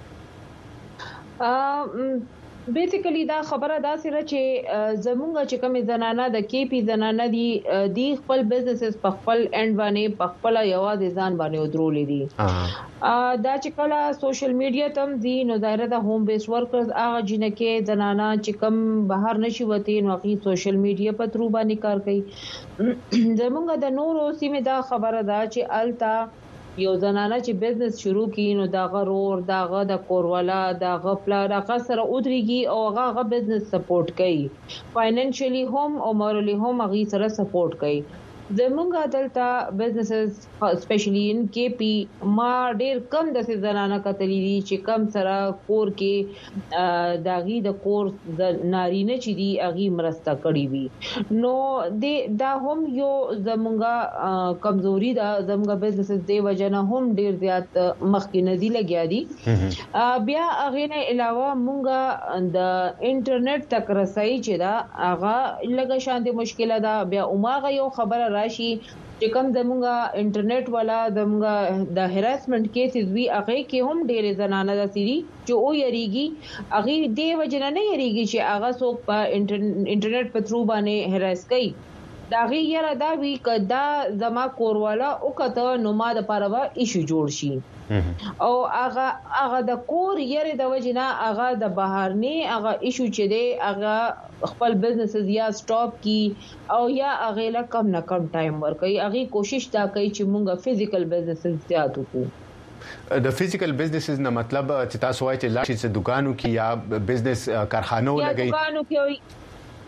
بیسیکلی دا خبره دا سره چې زمونږ چې کوم زنانه د کې پی زنانه دي خپل بزنسز په خپل اند باندې په خپل یوازې ځان باندې ودرولې دي دا چې کله سوشل میډیا تم دي نو دایره د هوم بیس ورکرز هغه جنکه زنانه چې کوم بهر نشي وتی نو هغه سوشل میډیا په ترو باندې کار کوي زمونږ د نورو سیمه دا خبره دا چې التا یو زنانه چې بزنس شروع کړي نو دا غرور دا د کوروالا دا غفلا دا سره ودرېږي او هغه بزنس سپورټ کوي فاینانشلی هم او مورلی هم هغه سره سپورټ کوي زمونږ دلته بزنسز سپیشلی ان کې پی ما ډیر کم د زنانه کتلې دي چې کم سره کور کې داغي د کور د نارینه چې دی اغي مرسته کړی وي نو دا هم یو زمونږه کمزوري دا زمونږ بزنسز دی وجنه هم ډیر زیات مخکې ندي لګیا دي بیا اغه نه علاوه مونږه د انټرنیټ تک رسایي چې دا اغه لګه شاندې مشکله ده بیا اوماغه یو خبره راشي چې کوم زمونږه انټرنیټ والا زمونږه د هراسمنت کیسز وی هغه کې هم ډېر زنانه د سری چې او یریږي هغه دی وجنه نه یریږي چې هغه څوک په انټرنیټ په ترو باندې هراس کوي دا غي یره دا وی کدا زما کوروالا او کته نو ما د پاره ایشو جوړ شي او هغه د کور یره د وجنه هغه د بهرني هغه ایشو چې دی هغه خپل بزنس یا سټاپ کی او یا هغه لا کم نه کم ټایم ورکوي هغه کوشش تا کوي چې مونږه فزیکل بزنس زیات وکړو د فزیکل بزنسز نه مطلب چې تاسو وایي چې لاشي چې دکانو کې یا بزنس کارخانو لګي دکانو کې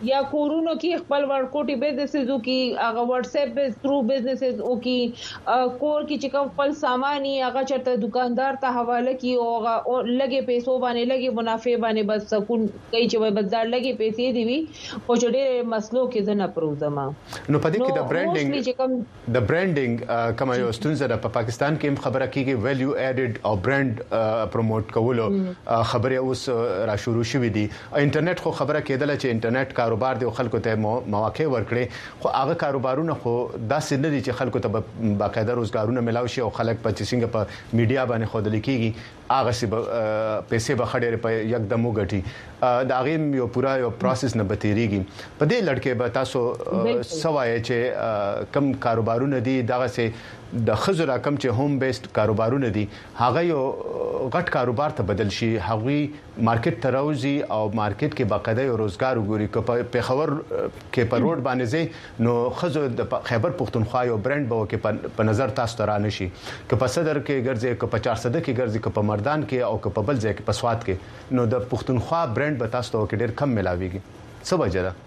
یا کورونو کې خپل ورکوټي بزنسز او کې هغه واتس اپ تھرو بزنسز او کې کور کې چې کوم خپل ساماني هغه چرته دکاندار ته حواله کی او لګي پیسو باندې لګي منافع باندې بس سکون کوي چې بازار لګي پیسې دی وي خو چې مسلو کې ځنه پروزما نو پدې کې د برانډینګ کوم یو ستونزه په پاکستان کې خبره کیږي ویلیو ایډډ او برانډ پروموټ کولو خبره اوس را شروع شوې دي انټرنیټ خو خبره کېدله چې انټرنیټ کاروبار دی خلکو ته مواقع ورکړي خو هغه کاروبارونه خو داسې نه دي چې خلکو ته باقاعده روزګارونه ملاوي شي او خلک په څنګه په میډیا باندې خودل کیږي هغه سي پیسې به خډېره په یکدم وګټي دا غیم یو پورا یو پروسس نه بتیریږي په دې لړ کې به تاسو سوای چې کم کاروبارونه دي دغه سي د خزر رقم چې هوم بیسډ کاروبارونه دي هغه یو غټ کاروبار ته بدل شي هغوی مارکیټ ته راوځي او مارکیټ کې باقاعده یو روزګار وګوري که په خبر کې په روډ باندې زی نو خزر د خیبر پختونخوا یو برانډ به کې په نظر تاسو ته رانه شي که په صدر کې ګرځي که په 400 کې ګرځي که په مردان کې او که په بل ځای کې په سواد کې نو د پختونخوا برانډ به تاسو ته کې ډېر کم ملاويږي څه وجه ده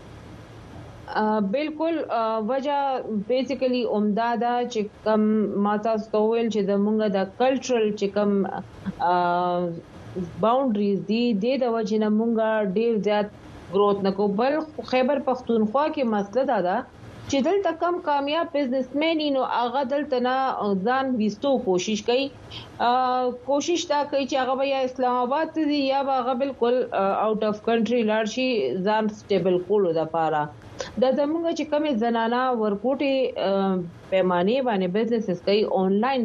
بالکل وجہ بیسیکلی عمدہ چې کم ماته ستوول چې د مونږه د کلچرل چې کم باونډریز دي د وجه نه مونږه ډیر زیات گروث نکو بل خیبر پختونخوا کې مسله ده چې دلته کم کامیاب بزنسمن نو هغه دلته نه ځان وستو کوشش کوي کوشش تا کوي چې هغه یا اسلام آباد دي یا هغه بالکل آوټ اف کنټری لاړ شي ځان سټیبل کولو د پاره د زمونږ چې کومه زنانه ورکوټي پیمانه باندې بزنسز کوي آنلاین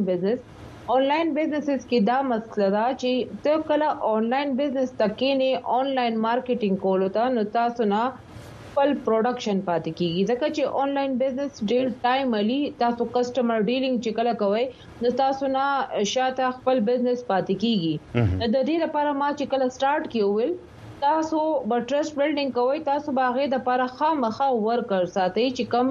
بزنسز کې دا مسله ده چې ته کله آنلاین بزنس تکې نه آنلاین مارکیټینګ کولو ته نو تاسو نه خپل پروډکشن پاتې کیږي ځکه چې آنلاین بزنس ډیر ټایم علي تاسو کسٹمر ډیلینګ چې کله کوي نو تاسو نه شاته خپل بزنس پاتې کیږي د دې لپاره ما چې کله سٹارټ کیول تاسو ټرست بلډینګ کوئ تاسو باغې د لپاره خامخا ورکر ساتي چې کم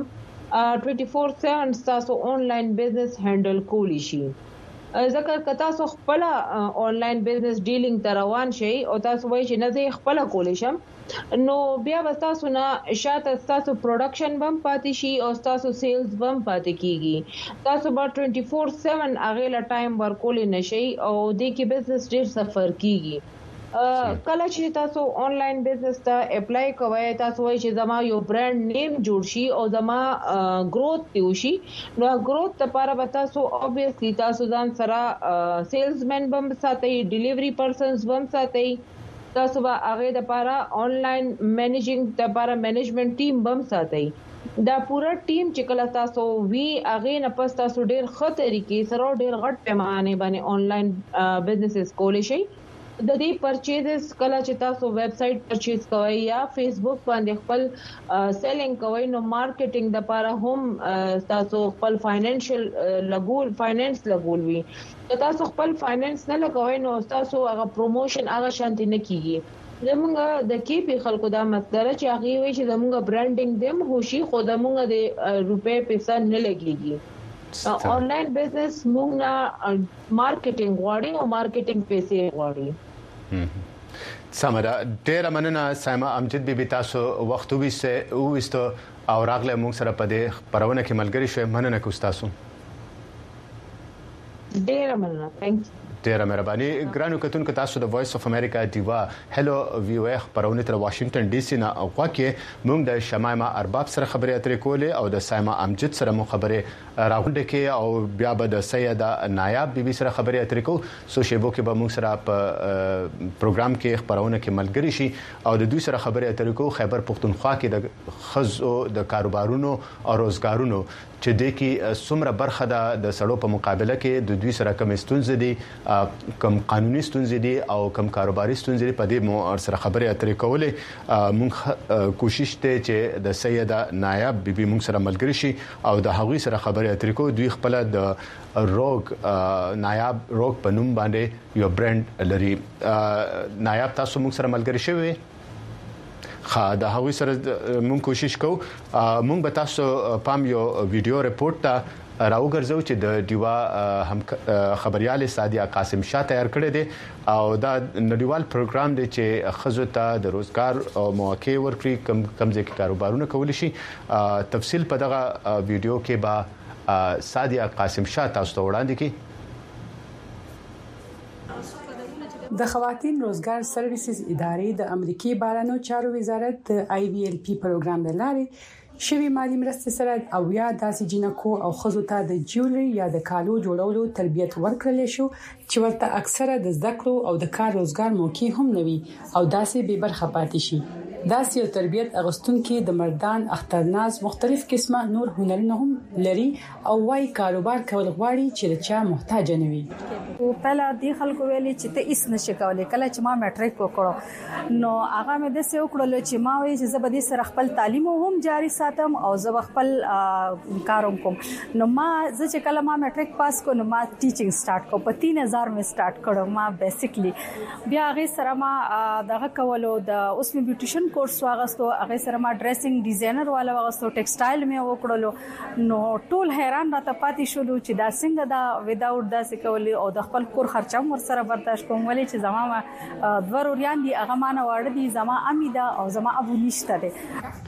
24/7 تاسو آنلاین بزنس هندل کولی شي ځکه که تاسو خپل آنلاین بزنس ډیلینګ تروان شي او تاسو وایي چې نه زه خپل کولی شم نو بیا تاسو نه شاته تاسو پروډکشن بم پاتې شي او تاسو سیلز بم پاتې کیږي تاسو به 24/7 هغه لا ټایم ورکول نشي او د کې بزنس ډیر سفر کیږي کله چې تاسو آنلاین بزنس ته اپلای کوئ تاسو وایي چې زما یو برانډ نیم جوړ شي او زما گروث دی وشي نو گروث لپاره به تاسو obviously تاسو ځان سره سیلزمن بم ساتي ډیلیوري پرسنز بم ساتي تاسو به هغه لپاره آنلاین مینیجینګ لپاره مینجمنت ټیم بم ساتي دا پورا ټیم چې کله تاسو وی هغه نه پس تاسو ډیر ښه طریقې سره ډیر غټ پیمانه باندې آنلاین بزنسز کولای شئ د دې پرچیزز کله چې تاسو ویب سټ پرچیز کوئ یا فیسبوک باندې خپل سیلینګ کوئ نو مارکیټینګ د لپاره هم تاسو خپل فاینانشل لګول وي تاسو خپل فاینانس نه لګوئ نو تاسو هغه پروموشن هغه شانتي نه کیږي زمونږ د کیپی خلکو دا مسله چې هغه وی چې زمونږ برانډینګ دیم هوشي خو زمونږ د روپې پیسې نه لګيږي آنلاین بزنس موږ مارکیټینګ غواړي او مارکیټینګ پیسې غواړي سمره ډیر مننه سایما امجد بیبي تاسو وخت وستو او راغله موږ سره په دې پرونه کې ملګری شوي مننه کوم تاسو ډیر مننه ثانک یو ډیره مهرباني ګرانو کتونکو تاسو د وایس اف امریکا دیوا هلو ویو خبرونه تر واشنگټن ډي سي نه اوخوا کې موږ د شمایما ارباب سره خبرې اترې کولې او د سایما امجد سره مو خبرې راغونډه کې او بیا به د سیده نایاب بیبي سره خبرې اترې کو سو شیبو کې به موږ سره په پروګرام کې خبرونه کې ملګری شي او د دوی سره خبرې اترې کو خیبر پختونخوا کې د خزو د کاروبارونو او روزګارونو چې د کې څومره برخه د سړو په مقابله کې د دوی سره کوم ستونزې دي کوم قانوني ستونزې دي او کوم کاروباري ستونزې دي په دې مو سره خبرې اترې کولې موږ کوشش ته چې د سیده نایاب بیبي موږ سره ملګری شي او د هغوی سره خبرې اترې کو دوی خپل د نایاب روګ په نوم باندې یو برانډ لري نایاب تاسو موږ سره ملګری شوي دا هغوی سره مونږ کوشش کوو مونږ به تاسو پام یو ویډیو ریپورت ته راوګرځو چې د ډیوا هم خبريال سادیا قاسم شاه تیار کړی دی او دا نړیوال پروګرام دی چې خزو ته د روزګار او مواقع ورکړي کم ځکه کاروبارونه کول شي تفصیل په دغه ویډیو کې با سادیا قاسم شاه تاسو ته وړاندې کړي د خواتین روزګار سرویسز ادارې د امریکای بهرنیو چارو وزارت د IVLP پروګرام د لارې شوی مالی مرستې سره او یا داسې جنکو او خزو ته د جیولري یا د کالو جوړولو تربیت ورکړل شو چې ورته اکثره د زده کړو او د کار روزګار موقع هم نوي او داسې به برخه پاتې شي داسې یو تربیت اغوستونکو د مردان اخترناز مختلف قسمه نور هنرونه هم لري او وايي کاروبار کول غواړي چې چا محتاج نه وي او پهلا دی خلکو ویلي چې ته هیڅ نشې کولای کله چې ما میټریک وکړو نو هغه مې د څه وکړل چې ما وایي چې زبدي سره خپل تعلیم هم جاري ساتم او زب خپل کاروم کوم نو ما چې کله ما میټریک پاس کو نو ما ټیچینګ سٹارټ کو په 3000 مې سٹارټ کړو ما بیسیکلی بیا هغه سره ما دغه کولو د اوس مې بیوټیشن کورس واغستو هغه سره ما ډریسینګ ډیزاینر والا واغستو ټیکسټایل مې وکړلو نو ټول حیران راته پاتې شولو چې دا څنګه دا ویداوټ دا سکولي او د خپل کور خرچه ور سره برداشت کوم ولې چې زما دوروريان دي هغه مان واړه دي زما امیدا او زما ابو نشته دي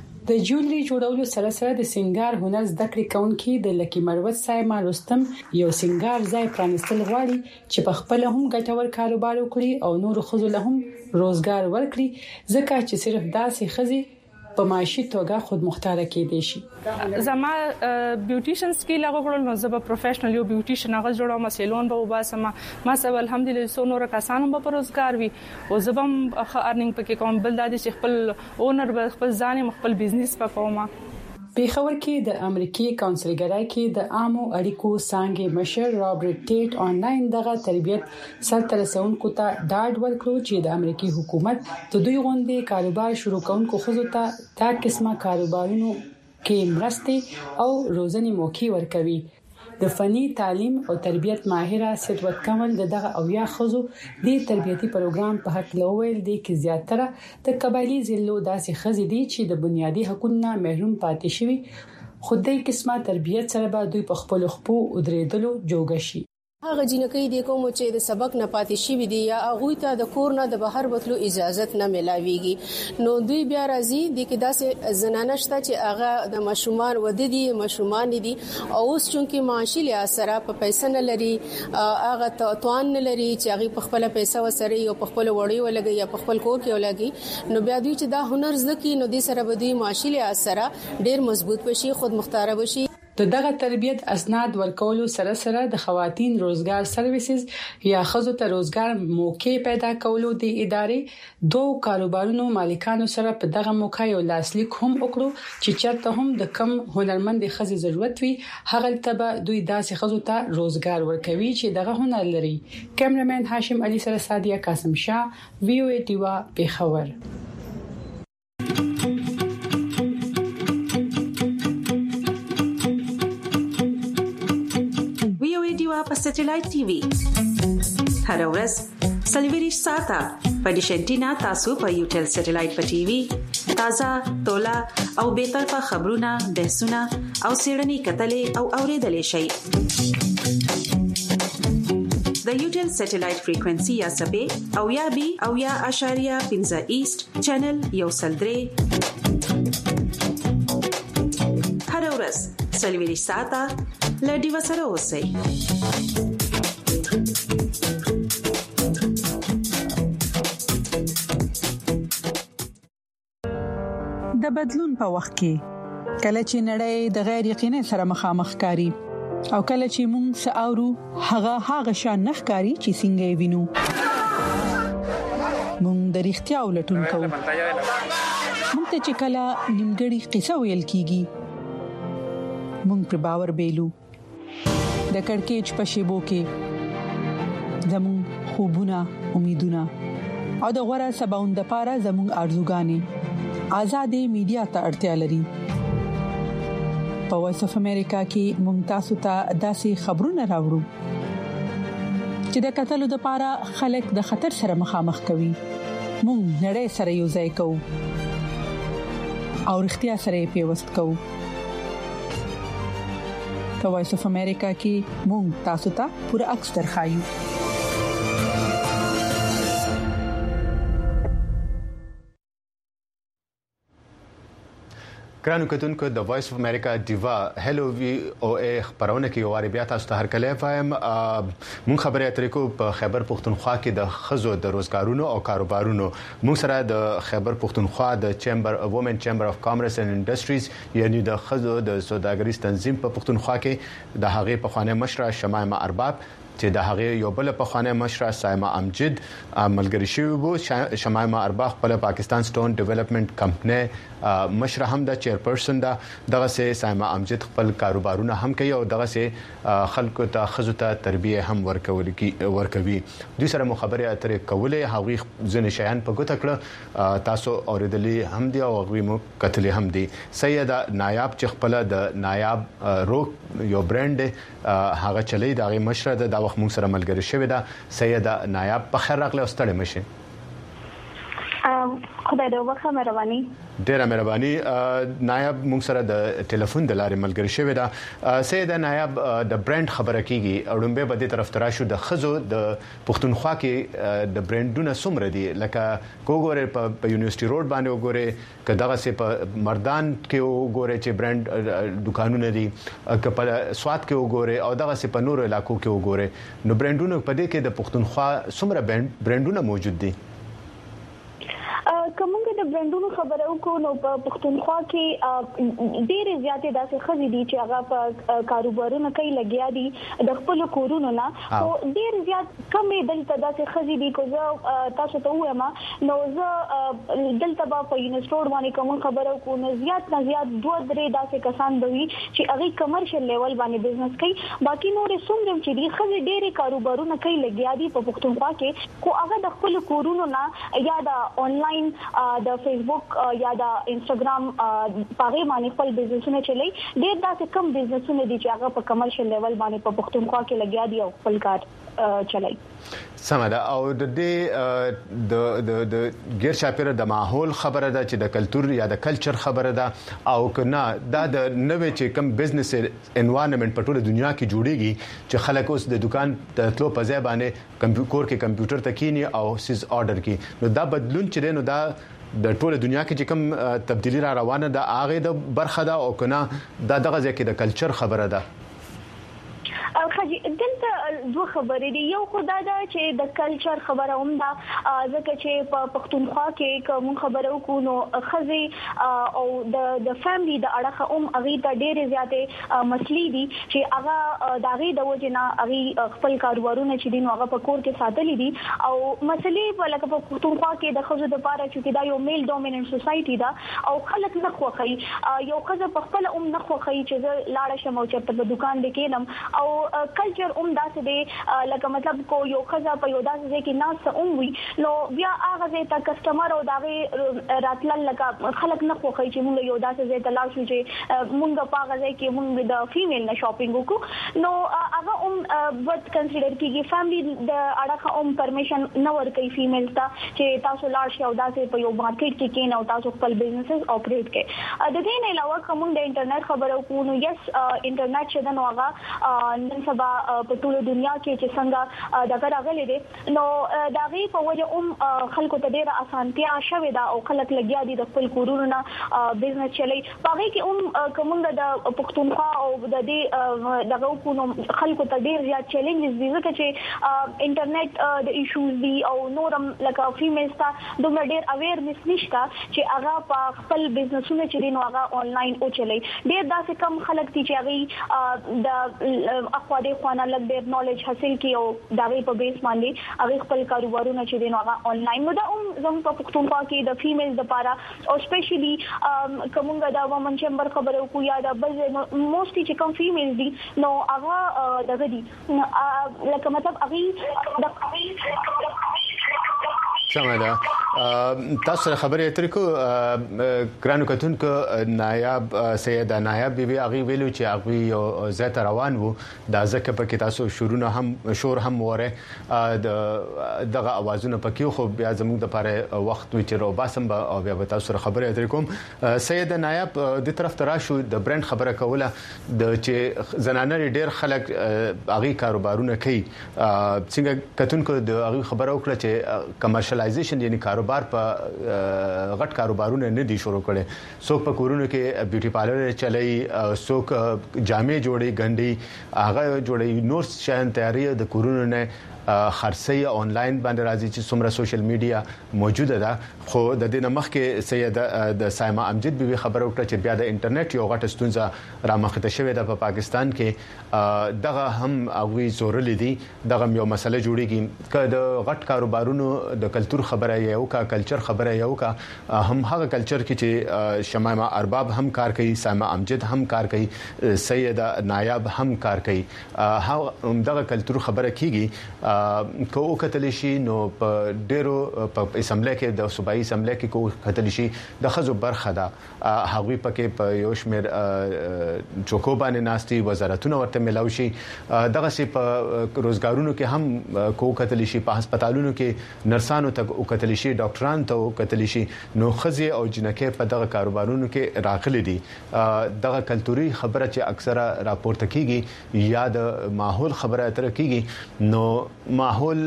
د جولري جوړولو سره سره د سنگار هنر زده کړې کوونکي د لکی مروت سایما رستم یو سنگار ځای پرانستل غواړي چې په خپل هم ګټور کاروبار وکړي او نور خزو له هم روزګار ورکړي ځکه چې صرف داسې خزي په معاشي توګه خود مختار کېدې شي زما بیوټیشن سکیل هغه کړل نو زه به پروفیشنل یو بیوټیشن هغه جوړوم سیلون به وباسم ما سره الحمدلله سو نور کسانو به روزګار وي او زبم ارننګ پکې کوم بل د خپل اونر به خپل ځان خپل بزنس پکوم پیښور کې د امریکای کونسلګرای کې د عامو اړیکو څنګه مشر رابرټ ټیټ آنلاین دغه تربیت سره رسونکو ته ډاډ ورکړو چې د امریکای حکومت د دوی غونډې کاروبار شروع کوونکو خزو ته دا قسمه کاروبارونو کې مرستې او روزنې موقع ورکوي د فني تعلیم او تربیت ماهره ستوت کمل دغه او یا خزو د تربیتي پروګرام په حق لویل دي کې زیاتره د قبایلی ضلعو داسې خزې دي چې د بنیادی حقوقو محروم پاتې شوي خودي قسمه تربیت سره به دوی په خپل خپو ودرېدلو جوګ شي هغه جنکې د کوم چې د سبق نه پاتې شي دي یا هغه ته د کور نه د بهر وتلو اجازه نه ملاويږي نو دوی بیا راځي د کې داسې زنانه شته چې هغه د مشومان ود دي مشومان دي او اوس چې معاشي له اثر په پیسې نه لري هغه توان نه لري چې هغه په خپل پیسې وسره یو په خپل وړي ولګي یا په خپل کور کې ولګي نو بیا دوی چې دا هنر زکه نو د سره بدوي معاشي له اثر ډیر مضبوط بشي خود مختار بشي دغه تربیت اسناد ورکولو سره سره د خواتین روزګار سرویسز یا خزو ته روزګار موقع پیدا کولو د ادارې دوه کاروبارونو مالکانو سره په دغه موقع یو لاسلیک هم وکړو چې چرته هم د کم هنرمند خزې ضرورت وي هغه ته دوی داسې خزو ته روزګار ورکوي چې دغه هنر لري کیمرمن هاشم علي سره سادیا قاسم شاه VOA ټیوا پیښور په سټلایټ ټي وي هر ورځ سلویریش ساته په ډیشنټینا تاسو په یوټل سټلایټ په ټي وي تازه تولا او به طرفه خبرونه بحثونه او سیړنی کتلې او اوریدلې شي د یوټل سټلایټ فریکوئنسي یا سبې او یا بي او یا اشاریه 15 ایست چینل یو سلدري هر ورځ سلویریش ساته لډي وسره اوسئ د بدلون په وخت کې کله چې نړۍ د غیر یقیني سره مخامخ کاری او کله چې موږ ساوو هغه شان نخکاری چې څنګه وینو موږ د اړتیا ولټون کوو موږ ته چې کله نیمګړی قصه ویل کیږي موږ پر باور بیلو د کڑکېچ په شیبو کې زموږ خوبونه امیدونه او د غوړه سباوند لپاره زموږ ارزوګانی آزادې میډیا ته اړتیا لري په وایس اف امریکا کې موږ تاسو ته داسې خبرونه راوړو چې د قتل لپاره خلک د خطر سره مخامخ کوي موږ نړۍ سره یو ځای کوو او اړتیا سره پیوست کوو په وایس اف امریکا کې مونږ تاسو ته پوره عکس درخایو. ګرانو کتونکو د وایس اف امریکا دیوا هلو وی او ای خبرونه کې واري بیا تاسو ته هر کله فایم مون خبرې اترې کو په خیبر پختونخوا کې د خزو د روزګارونو او کاروبارونو مون سره د خیبر پختونخوا د چیمبر وومن چیمبر اف کامرس اند انډستریز یعنی د خزو د سوداګریز تنظیم په پختونخوا کې د هغه په خوانه مشره شمایمه ارباب چې د هغه یو بل په خوانه مشره سایمه امجد ملګری شوی وو. شمایمه ارباب په پاکستان سټون ډیولپمنٹ کمپنی مشره هم د چیرپرسن دغه سه سایمه امجد خپل کاروبارونه هم کوي او دغه سه خلکو ته خزو ته تربیه هم ورکوي. دوی سره مخابره اترې کوله هغه ځنه شیان په ګوته کړ تاسو اوریدلې هم دی او هغه مو کتلې هم دی. سیده نایاب چې خپل د نایاب روک یو برند هغه چلی دغه مشره د وخت مون سره ملګری شوی دا سیده نایاب په خیر راغله واستړې مشه. خدای دې وبخښه مهرباني. ډیره مهرباني. نایاب مون سره د ټلیفون د لارې ملګری شوی دا سیده نایاب د برند خبره کیږي اړومبه به د طرف تراشو د خزو د پښتونخوا کې د برندونه څومره دي لکه کوګوره په یونیورسيټي روډ باندې وګوره کداغه سه په مردان کې وګوره چې برند دکانونه دي کپل سواد کې وګوره او دغه سه په نورو علاقو کې وګوره نو برندونه په دې کې د پښتونخوا څومره برندونه موجود دي. کومه د برندونو خبره وکړو نو په پښتونخوا کې ډېر زیاتې داسې خزي دي چې هغه په کاروبارونو کې لګیا دي د خپل کورونو نه او ډېر زیات کمې دلته داسې خزي دي کوزه تاسو ته وایم نو زه دلته په یونیورسيټي باندې کوم خبره وکړو نو زیات نه زیات 2-3 داسې کسان دوی چې هغه کمرشل لیول باندې بزنس کوي باقي نور څومره چې دي خزي ډېر کاروبارونو کې لګیا دي په پښتونخوا کې خو هغه د خپل کورونو نه یا د انلاین د فیسبوک یا د انستګرام پاغه باندې خپل بزنسونه چلای ډېر داسې کم بزنسونه دي چې هغه په کمرشل لیول باندې په پښتونخوا کې لګیا دي او خپل کار چلای. سمدا او د دې د غیر شاپیره د ماحول خبره ده چې د کلچر یا د کلچر خبره ده او کنه دا د نوې چې کم بزنس انوایرنمنت په ټوله دنیا کې جوړیږي چې خلک اوس د دکان ته تلو په ځای باندې کمپیوټر کې کمپیوټر ته کینی او سیز آرډر کی نو دا بدلون چې نو دا د ټوله دنیا کې چې کوم تبدیلی را روانه ده هغه د برخه ده او کنه دا دغه ځکه د کلچر خبره ده. خاجي دلته دوه خبرې دي یو خدای دا چې د کلچر خبره هم دا ځکه چې په پښتونخوا کې کوم خبره وکړو نو خزي او د فیملی د اړه هم هغه ته ډېر زیاتې مسلې دي چې هغه داغي د وجنه هغه خپل کاروبارونه چې دین هغه په کور کې ساتلې دي او مسلې په لکه په پښتونخوا کې د خزو د پاره چې دا یو میل ډومیننت سوسايټي ده او خلک نه خوخي یو خزه په خپل نه خوخي چې لاړه شم او چې په دکان کې کېنم او کلچر داسې دی لکه مطلب کو یو خزه په یو داسې ځای کې ناس وي نو بیا هغه ځای ته کسٹمر او داغه راتلل لکه خلک نه خوخي چې موږ یو داسې ځای ته لاړ شو چې موږ په هغه ځای کې موږ د فیمیل نه شاپینګ وکړو نو هغه ود کنسیډر کیږي فیملی د اړه پرمیشن نه ورکوي فیمیل ته چې تاسو لاړ شئ او داسې په یو مارکیټ کې کین او تاسو خپل بزنسز اپریټ کړئ. د دې نه علاوه کوم د انټرنیټ خبرو کو نو یس انټرنیټ چې د نوغه نن سبا په ټوله دنیا کې چې څنګه دا راغلي دي نو دا غي په وجه خلکو ته ډیره اسانتیا شوه دا او خلک لګیا دي د خپل کورونو نه بزنس چلای په کې کومه د پښتونخوا او د دې دغه کو نو خلکو ته ډیر زیات چیلنجز دي ځکه چې انټرنیټ د ایشوز دي او نورم لکه فیمیلز ته دومره ډیر اویرنس نشته چې هغه په خپل بزنسونه چې دین هغه آنلاین او چلای ډیر داسې کم خلک دي چې هغه د اخوا د خوانه لګ ډیر نالج حاصل کی او دغه په بیس باندې هغه خپل کاروبارونه چې دین هغه آنلاین نو دا زموږ په پښتونخوا کې د فیمیلز لپاره او سپیشلی کومه دا وومن چیمبر خبرو کو یا د بل موستلی چې کوم فیمیلز دي نو هغه دغه دي لکه مطلب هغه د سمدا تاسو خبرې اترې کو ګرانو کتونکو نایب سیده نایب بیبي اغي ویلو چې اغي یو زیات روان وو دا ځکه په کې تاسو شورونه هم شور هم وره دغه اوازونه پکې خو بیا زموږ د لپاره وخت وی چې رو باسم او بیا تاسو خبرې اترې کوم سیده نایب د طرف تراشو د برند خبره کوله د چې زنانه ډېر خلک اغي کاروبارونه کوي څنګه کتونکو د اغي خبره وکړه چې کمرشلایزیشن یعنی کاروبار په غټ کاروبارونه نه دي شروع کړي څوک په کورونو کې بیوټي پارلر چلای څوک جامې جوړي ګنډي هغه جوړي نور شان تیاری د کورونو نه خرڅي آنلاین باندې راځي چې څومره سوشل میډیا موجوده ده خو د دې نمخ کې سید د سایما امجد بیبي خبر وکړه چې بیا د انټرنیټ یو غټ ستونزه رامخته شوې ده په پاکستان کې دغه هم اغوي زورل دي دغه یو مسله جوړیږي چې د غټ کاروبارونو د کلچر خبره یو کا کلچر خبره یو کا هم هغه کلچر کې چې شمایما ارباب هم کار کوي سایما امجد هم کار کوي سید نایب هم کار کوي دغه کلچر خبره کیږي کو کتل شي نو په ډیرو په اسمبلی کې د صوبایي اسمبلی کې کو کتل شي د خزو برخه ده هغوی پکې په یو شمیر چوکو باندې ناشتي وزارتونه ورته ملاوي شي دغه سي په روزګارونو کې هم کو کتل شي په هسپتالونو کې نرسانو ته کتل شي ډاکټران ته کتل شي نو خزي او جنکه په دغه کاروبارونو کې راغلي دي دغه کلتوري خبره چې اکثره راپورته کیږي یا د ماحول خبره اتر کیږي نو ماحول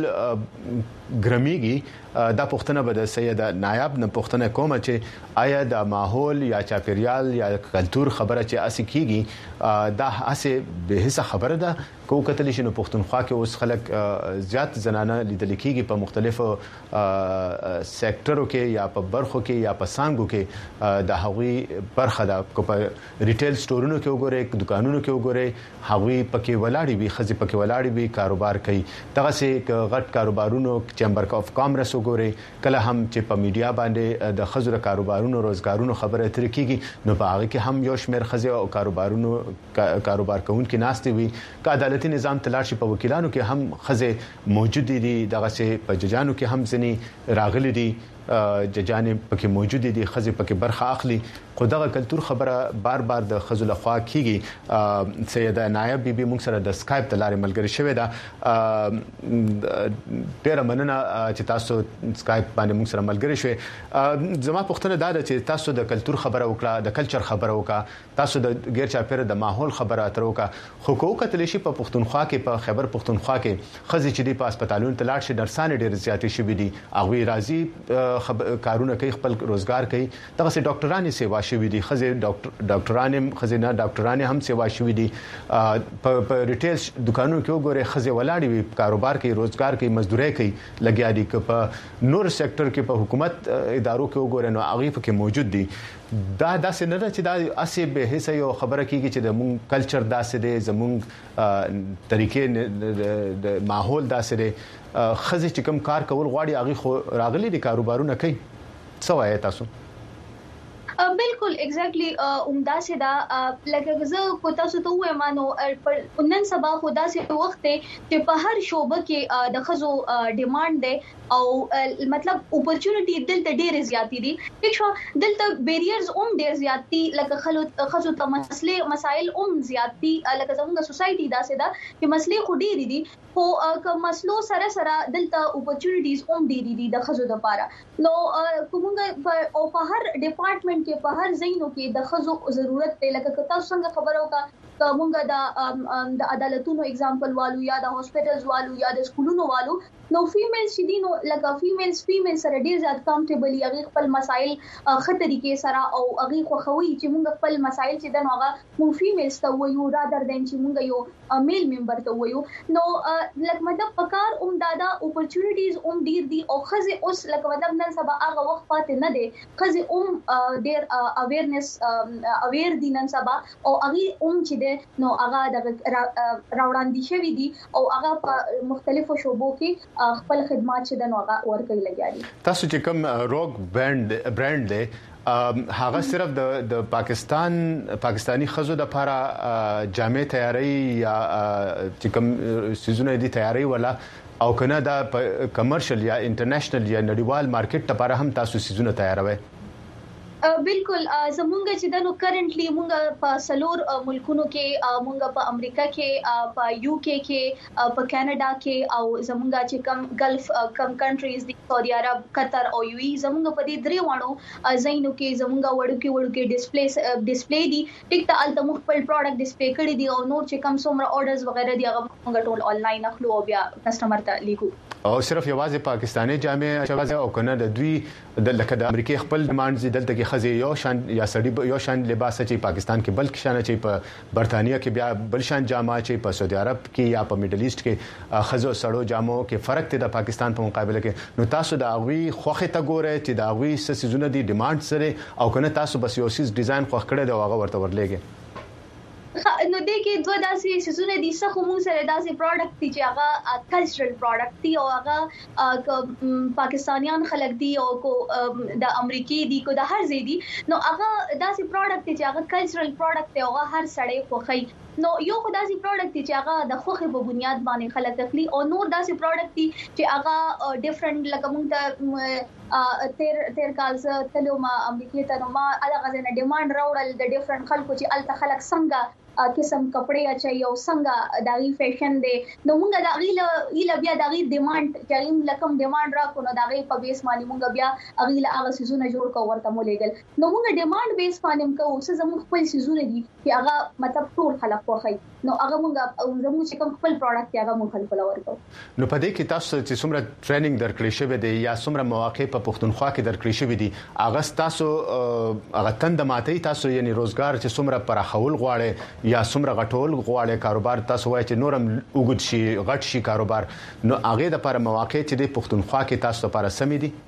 ګرميږي دا پښتنه به د سید نایب نه پښتنه کومه چې آیا د ماحول یا چاپیریال یا کلچر خبره چې اسی کیږي دا اسه به هیڅ خبره ده کو کتل شي نو پښتونخوا کې اوس خلک زیات زنانه لیدل کیږي په مختلفو سېکټرو کې یا په برخو کې یا په سانګو کې د هغوی برخه ده کو په ریټیل سټورونو کې وګورئ دکانونو کې وګورئ هغوی پکې ولاړی وي خزي پکې ولاړی وي کاروبار کوي دغه سي غټ کاروبارونو چیمبر اف کامرس وګورئ کله هم چې په میډیا باندې د خزو کاروبارونو روزګارونو خبره اترې کیږي نو په هغه کې هم یو شمیر خزي او کاروبارونو کاروبار کوونکي ناشتي وي عدالتي نظام تلاشي په وکیلانو کې هم خزه موجود دي دغه سي په ججانو کې هم ځنی راغلي دي ججانې پکې موجود دي خزه پکې برخه اخلي خو دغه کلچر خبره بار بار د خزو لخوا کیږي سیده نایب بیبي موږ سره د سکایپ د لارې ملګری شوې ده ډېر مننه چې تاسو سکایپ باندې موږ سره ملګری شوې زما پوښتنه دا ده چې تاسو د کلچر خبره وکړه د کلچر خبره وکړه تاسو د غیر چاپیره د ماحول خبره اتر وکړه خو کو کتل شي په پښتونخوا کې په خیبر پښتونخوا کې خزي چې دی په هسپتالونو ته لاړ شي نرسان ډېر زیاتې شوي دي اغوی راځي کارونه کوي خپل روزګار کوي دغه سي ډاکټرانو سیوا شوي دي خزي ډاکټرانو خزینه ډاکټرانو هم سیوا شوي دي په ریټیل دکانونو کې وګوره خزي ولاړی وي کاروبار کوي روزګار کوي مزدوري کوي لګیا دي که په نور سېکټر کې په حکومت ادارو کې وګوره نو هغه پکې موجود دي دا داسې نه چې دا اسی به هیڅ یو خبره کیږي چې د مونږ کلچر داسې دی زمونږ طریقې د ماحول داسې دی خزي چې کوم کار کول غواړي هغه خو راغلي دي کاروبارونه کوي څه وایي تاسو بالکل ایگزیکټلی عمدہ سے دا لکه زه کو تاسو ته وایم نو نن سبا خدا سي وخت چې په هر شوبه کې د خزو ډیماند دی او مطلب اپورچونټی دلته ډېر زیاتی دي چې دلته بیریرز ډېر زیاتی لکه خزو ته مسائل زیاتی لکه زموږ سوسايټي دا سي دا چې مسلې خو ډېر دي خو که مسلو سره دلته اپورچونټیز ډېر دي د خزو لپاره نو کومه او په هر ډپارټمنټ کې په هر ځایونو کې د خزو ضرورت دی لکه تاسو څنګه خبرو کا کومه د عدالتونو اگزامپل والو یا د هاسپټلز والو یا د سکولونو والو نو فیمیلز چې دي نو لکه فیمیل سره ډیر زیات کمفورټبل یغي خپل مسائل خطرې کې سره او هغه خوخوي چې موږ خپل مسائل چې د نوغه مو فیمیلز ته وایو را در دین چې موږ یو میل ممبر ته وایو نو لکه مطلب پکار دادا اپورچونټیز ډیر دي او خزه اوس لکه مطلب نن سبا هغه وخت پاتې نه دي خزه ډیر اویرنس اویر دي نن سبا او هغه چې نو هغه د راوړاندې شوی دي او هغه په مختلفو شوبو کې خپل خدمات چې د نوغه ورکړي لګیاري تاسو چې کوم روک برانډ دی هغه صرف د پاکستانی خزو د لپاره جامع تیاری یا چې کوم سيزونه دي تیاری ولا او کنه دا کمرشل یا انټرنیشنل یا نړیوال مارکیټ لپاره هم تاسو سيزونه تیاروي؟ بالکل زمونږ چې د نو کرنټلی مونږ په سلور ملکونو کې مونږ په امریکا کې په یو کې کې په کاناډا کې او زمونږ چې کم ګلف کم کنټریز دي سعودي عرب قطر او یو ای زمونږ په دې درې وانو زینو کې زمونږ وړو کې ډسپلی دي ټیک ته الته مخبل پروډکټ ډسپلی کړی دي او نور چې کم څومره اورډرز وغیرہ دي هغه مونږ ټول آنلاین اخلو او بیا کسٹمر ته لیکو او صرف یوازې پاکستاني جامع شوازه او کنه د دوی د لکه د امریکای خپل ډیماند دلته کې خزي یو شان یا سړی یو شان لباس چې پاکستان کې بلک شان چې په برتانیا کې بیا بل شان جامه چې په سعودي عرب کې یا په میډل ایست کې خزو سړو جامو کې فرق دی د پاکستان په مقابله کې نو تاسو د اغوي خوخه ته ګوره چې د اغوي سيزونه دي ډیماند سره او کنه تاسو بس یو سیس ډیزاین خوخ کړی دا هغه ورته ورلېږي نو دې کې دوه داسې سيزونه دي څه خو موږ سره داسې پروډکټ دي چې هغه کلچرل پروډکټ دي او هغه پاکستانیان خلک دي او کو د امریکای دي کو د هر ځای دي نو هغه داسې پروډکټ دي چې هغه کلچرل پروډکټ دی او هر سړی خوښي نو یو خداسي پروډکټ دي چې هغه د خوخه په بنیاد باندې خلک اخلي او نور داسې پروډکټ دي چې هغه ډیفرنٹ لکه موږ ته تیر کال ز تلو ما امریکای ته نو ما هغه غزنه ډیماند راوړل د ډیفرنٹ خلکو چې الته خلک څنګه قسم کپڑے اچي او څنګه داغي فیشن دی نو موږ دا غیله بیا داغي ډیماند چې لکم ډیماند راکو نو داغي په بیس باندې موږ بیا غیله هغه سيزونه جوړ کو ورته مولېګل نو موږ ډیماند بیس باندې کوو څه زموږ خپل سيزونه دي چې هغه مطلب ټول خلک خوښي نو هغه موږ زموږ چې کوم خپل پروډکټ هغه موږ خلک ورکو نو په دې کې تاسو چې څومره ټریننګ درکړې شوی دی یا څومره مواقع په پښتونخوا کې درکړې شوی دي هغه تاسو هغه تند ماتي تاسو یعنی روزګار چې څومره پراخول غواړي یا څومره غټول غواړي کاروبار تاسو وایي چې نورم وګد شي غټ شي کاروبار نو هغه د لپاره مواقع چې د پښتونخوا کې تاسو لپاره سمې دي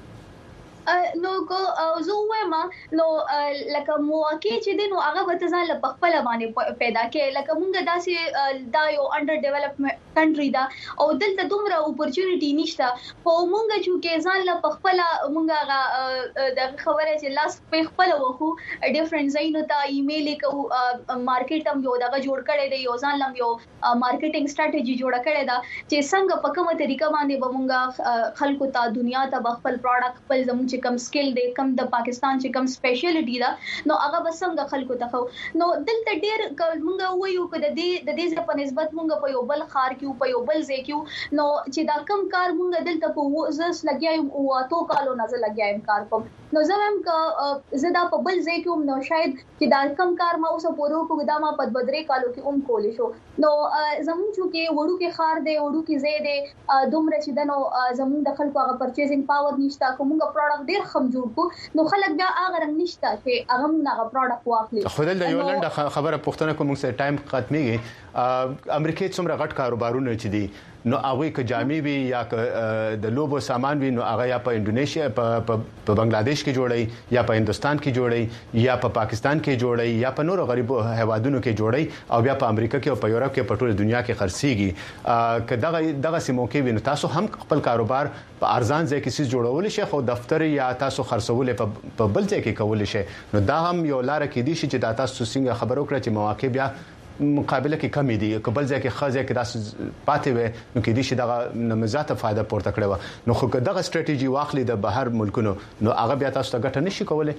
نو کو زه وایم نو لکه مواقع چې دین او هغه به ځان له خپل باندې پیدا کې لکه مونږ داسې دا یو انډر ډیولپمنٹ کنټری دا او دلته دومره اپورچونټی نشته خو مونږ چې ځان له خپل مونږ هغه د خبره چې لاس په خپل وخو ډیفرنٹ زینو ته ایمیل کو مارکیټ هم یو دغه جوړ کړی دی یو ځان لم یو مارکیټینګ سټریټجی جوړ کړی دا چې څنګه په کومه طریقه باندې به مونږ خلکو ته دنیا ته خپل پروډکټ خپل زموږ چې کم سکل دی کم د پاکستان چې کم سپیشلیټی دا نو هغه بسنګ خلکو ته خو نو دلته ډیر مونږ وایو چې د دې په نسبت مونږ په یو بل خار کې په یو بل ځای کې نو چې دا کم کار مونږ دلته په وزس لګیایم او تو کالو نظر لګیایم کار کوم نو زمم ک زدا په بل ځای کې نو شاید چې دا کم کار ما اوس پورو کو دا ما په بدرې کالو کې کولې شو نو زمون چې وړو کې خار دی وړو کې زید دی دومره چې دنو زمون د خلکو هغه پرچیزینګ پاور نشته کومه پروډکټ ډیر خم جوړ کو نو خلک بیا هغه رنګ نشته چې هغه موږ پروډکټ واخلي خو دلته یو لنډه خبره پښتنه کوم څه ټایم ختميږي امریکای څومره غټ کاروبارونه چي دي نو هغه ک جامې وی یا د لوبو سامان وی نو هغه یا په انډونیشیا په بنگلاديش کې جوړي یا په هندستان کې جوړي یا په پاکستان کې جوړي یا په نورو غریبو هیوادونو کې جوړي او بیا په امریکا کې او په یورپ کې په ټوله دنیا کې خرڅيږي ک دغه سیمو کې وینو تاسو هم خپل کاروبار په ارزان ځای کې سیس جوړول شي خو دفتر یا تاسو خرڅول په بل ځای کې کول شي نو دا هم یو لار کې دي چې تاسو څنګه خبرو کړئ چې مواقع بیا مقابله کې کمی دي قبل ځکه چې خزه کې داس پاتې وي نو کې دي چې دغه نمازات فائدہ پورته کړو نو خو دغه ستراتیژي واخلي د بهر ملکونو نو هغه بیا تاسو ته ګټه نشي کولای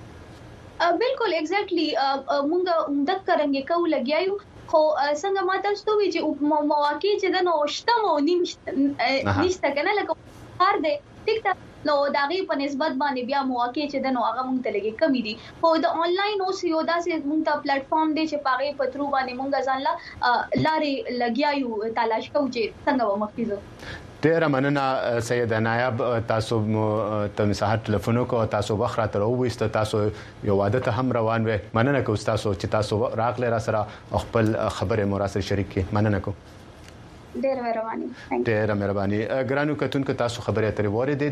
بالکل ایگزیکټلی مونږ د کرنګ کو لګیایو خو څنګه ما تاسو ته وی چې مواقع چې د نوښت مو نشته کنه لکه کار دی ټیک ټاک نو داغي په نسبت باندې بیا مواقع چې د نو هغه مونږ ته لګي کمی دي خو د انلاین اوس یو داسې مونږ ته پلیټ فارم دی چې پاغه په ترو باندې مونږ ځان لا لارې لګیایو تلاش کوو چې څنګه ومخکېزو ډیر مننه سید نایب تاسو ته مساحت ټلیفون کو تاسو وخت راته وست تاسو یو عادت هم روان و مننه کو تاسو چې تاسو راغله را سره خپل خبره مراسل شریک کی مننه کو ډیر مهرباني ګرانو کتونکو تاسو خبرې اترې وریدې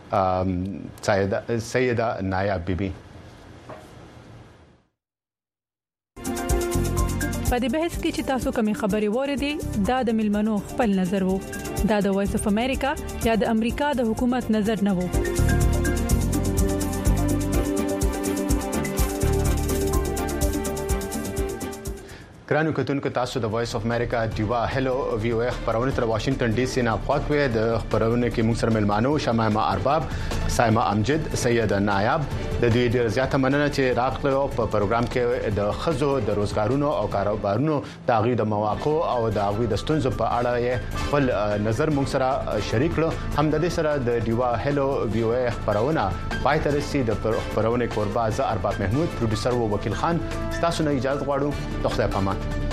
د سیده نایب بیبي په دې بحث کې چې تاسو کومې خبرې وریدې دا د ملمنو خپل نظر وو دا د وایس اف امریکا یا د امریکا د حکومت نظر نه وو ګرانو کتونکو تاسو د وایس اف امریکا دیوا هلو وی او خبرونه تر واشنگټن ډي سي نه خواکوي د خبرونه کې موږ سره ملمانو شمایمه ارباب سایمه امجد سید نایب د دې ډیر زیاته مننه چې راغلو په پروګرام کې د خزو د روزګارونو او کاروبارونو د غوي د مواقع او د غوي د ستونزو په اړه خپل نظر موږ سره شریک کړو هم د دې سره د دیوا هلو وی او خبرونه پای تر سي د خبرونه قربا ز ارباب محمود پروډوسر او وکیل خان تاسو نه اجازه غواړو د خدای په امان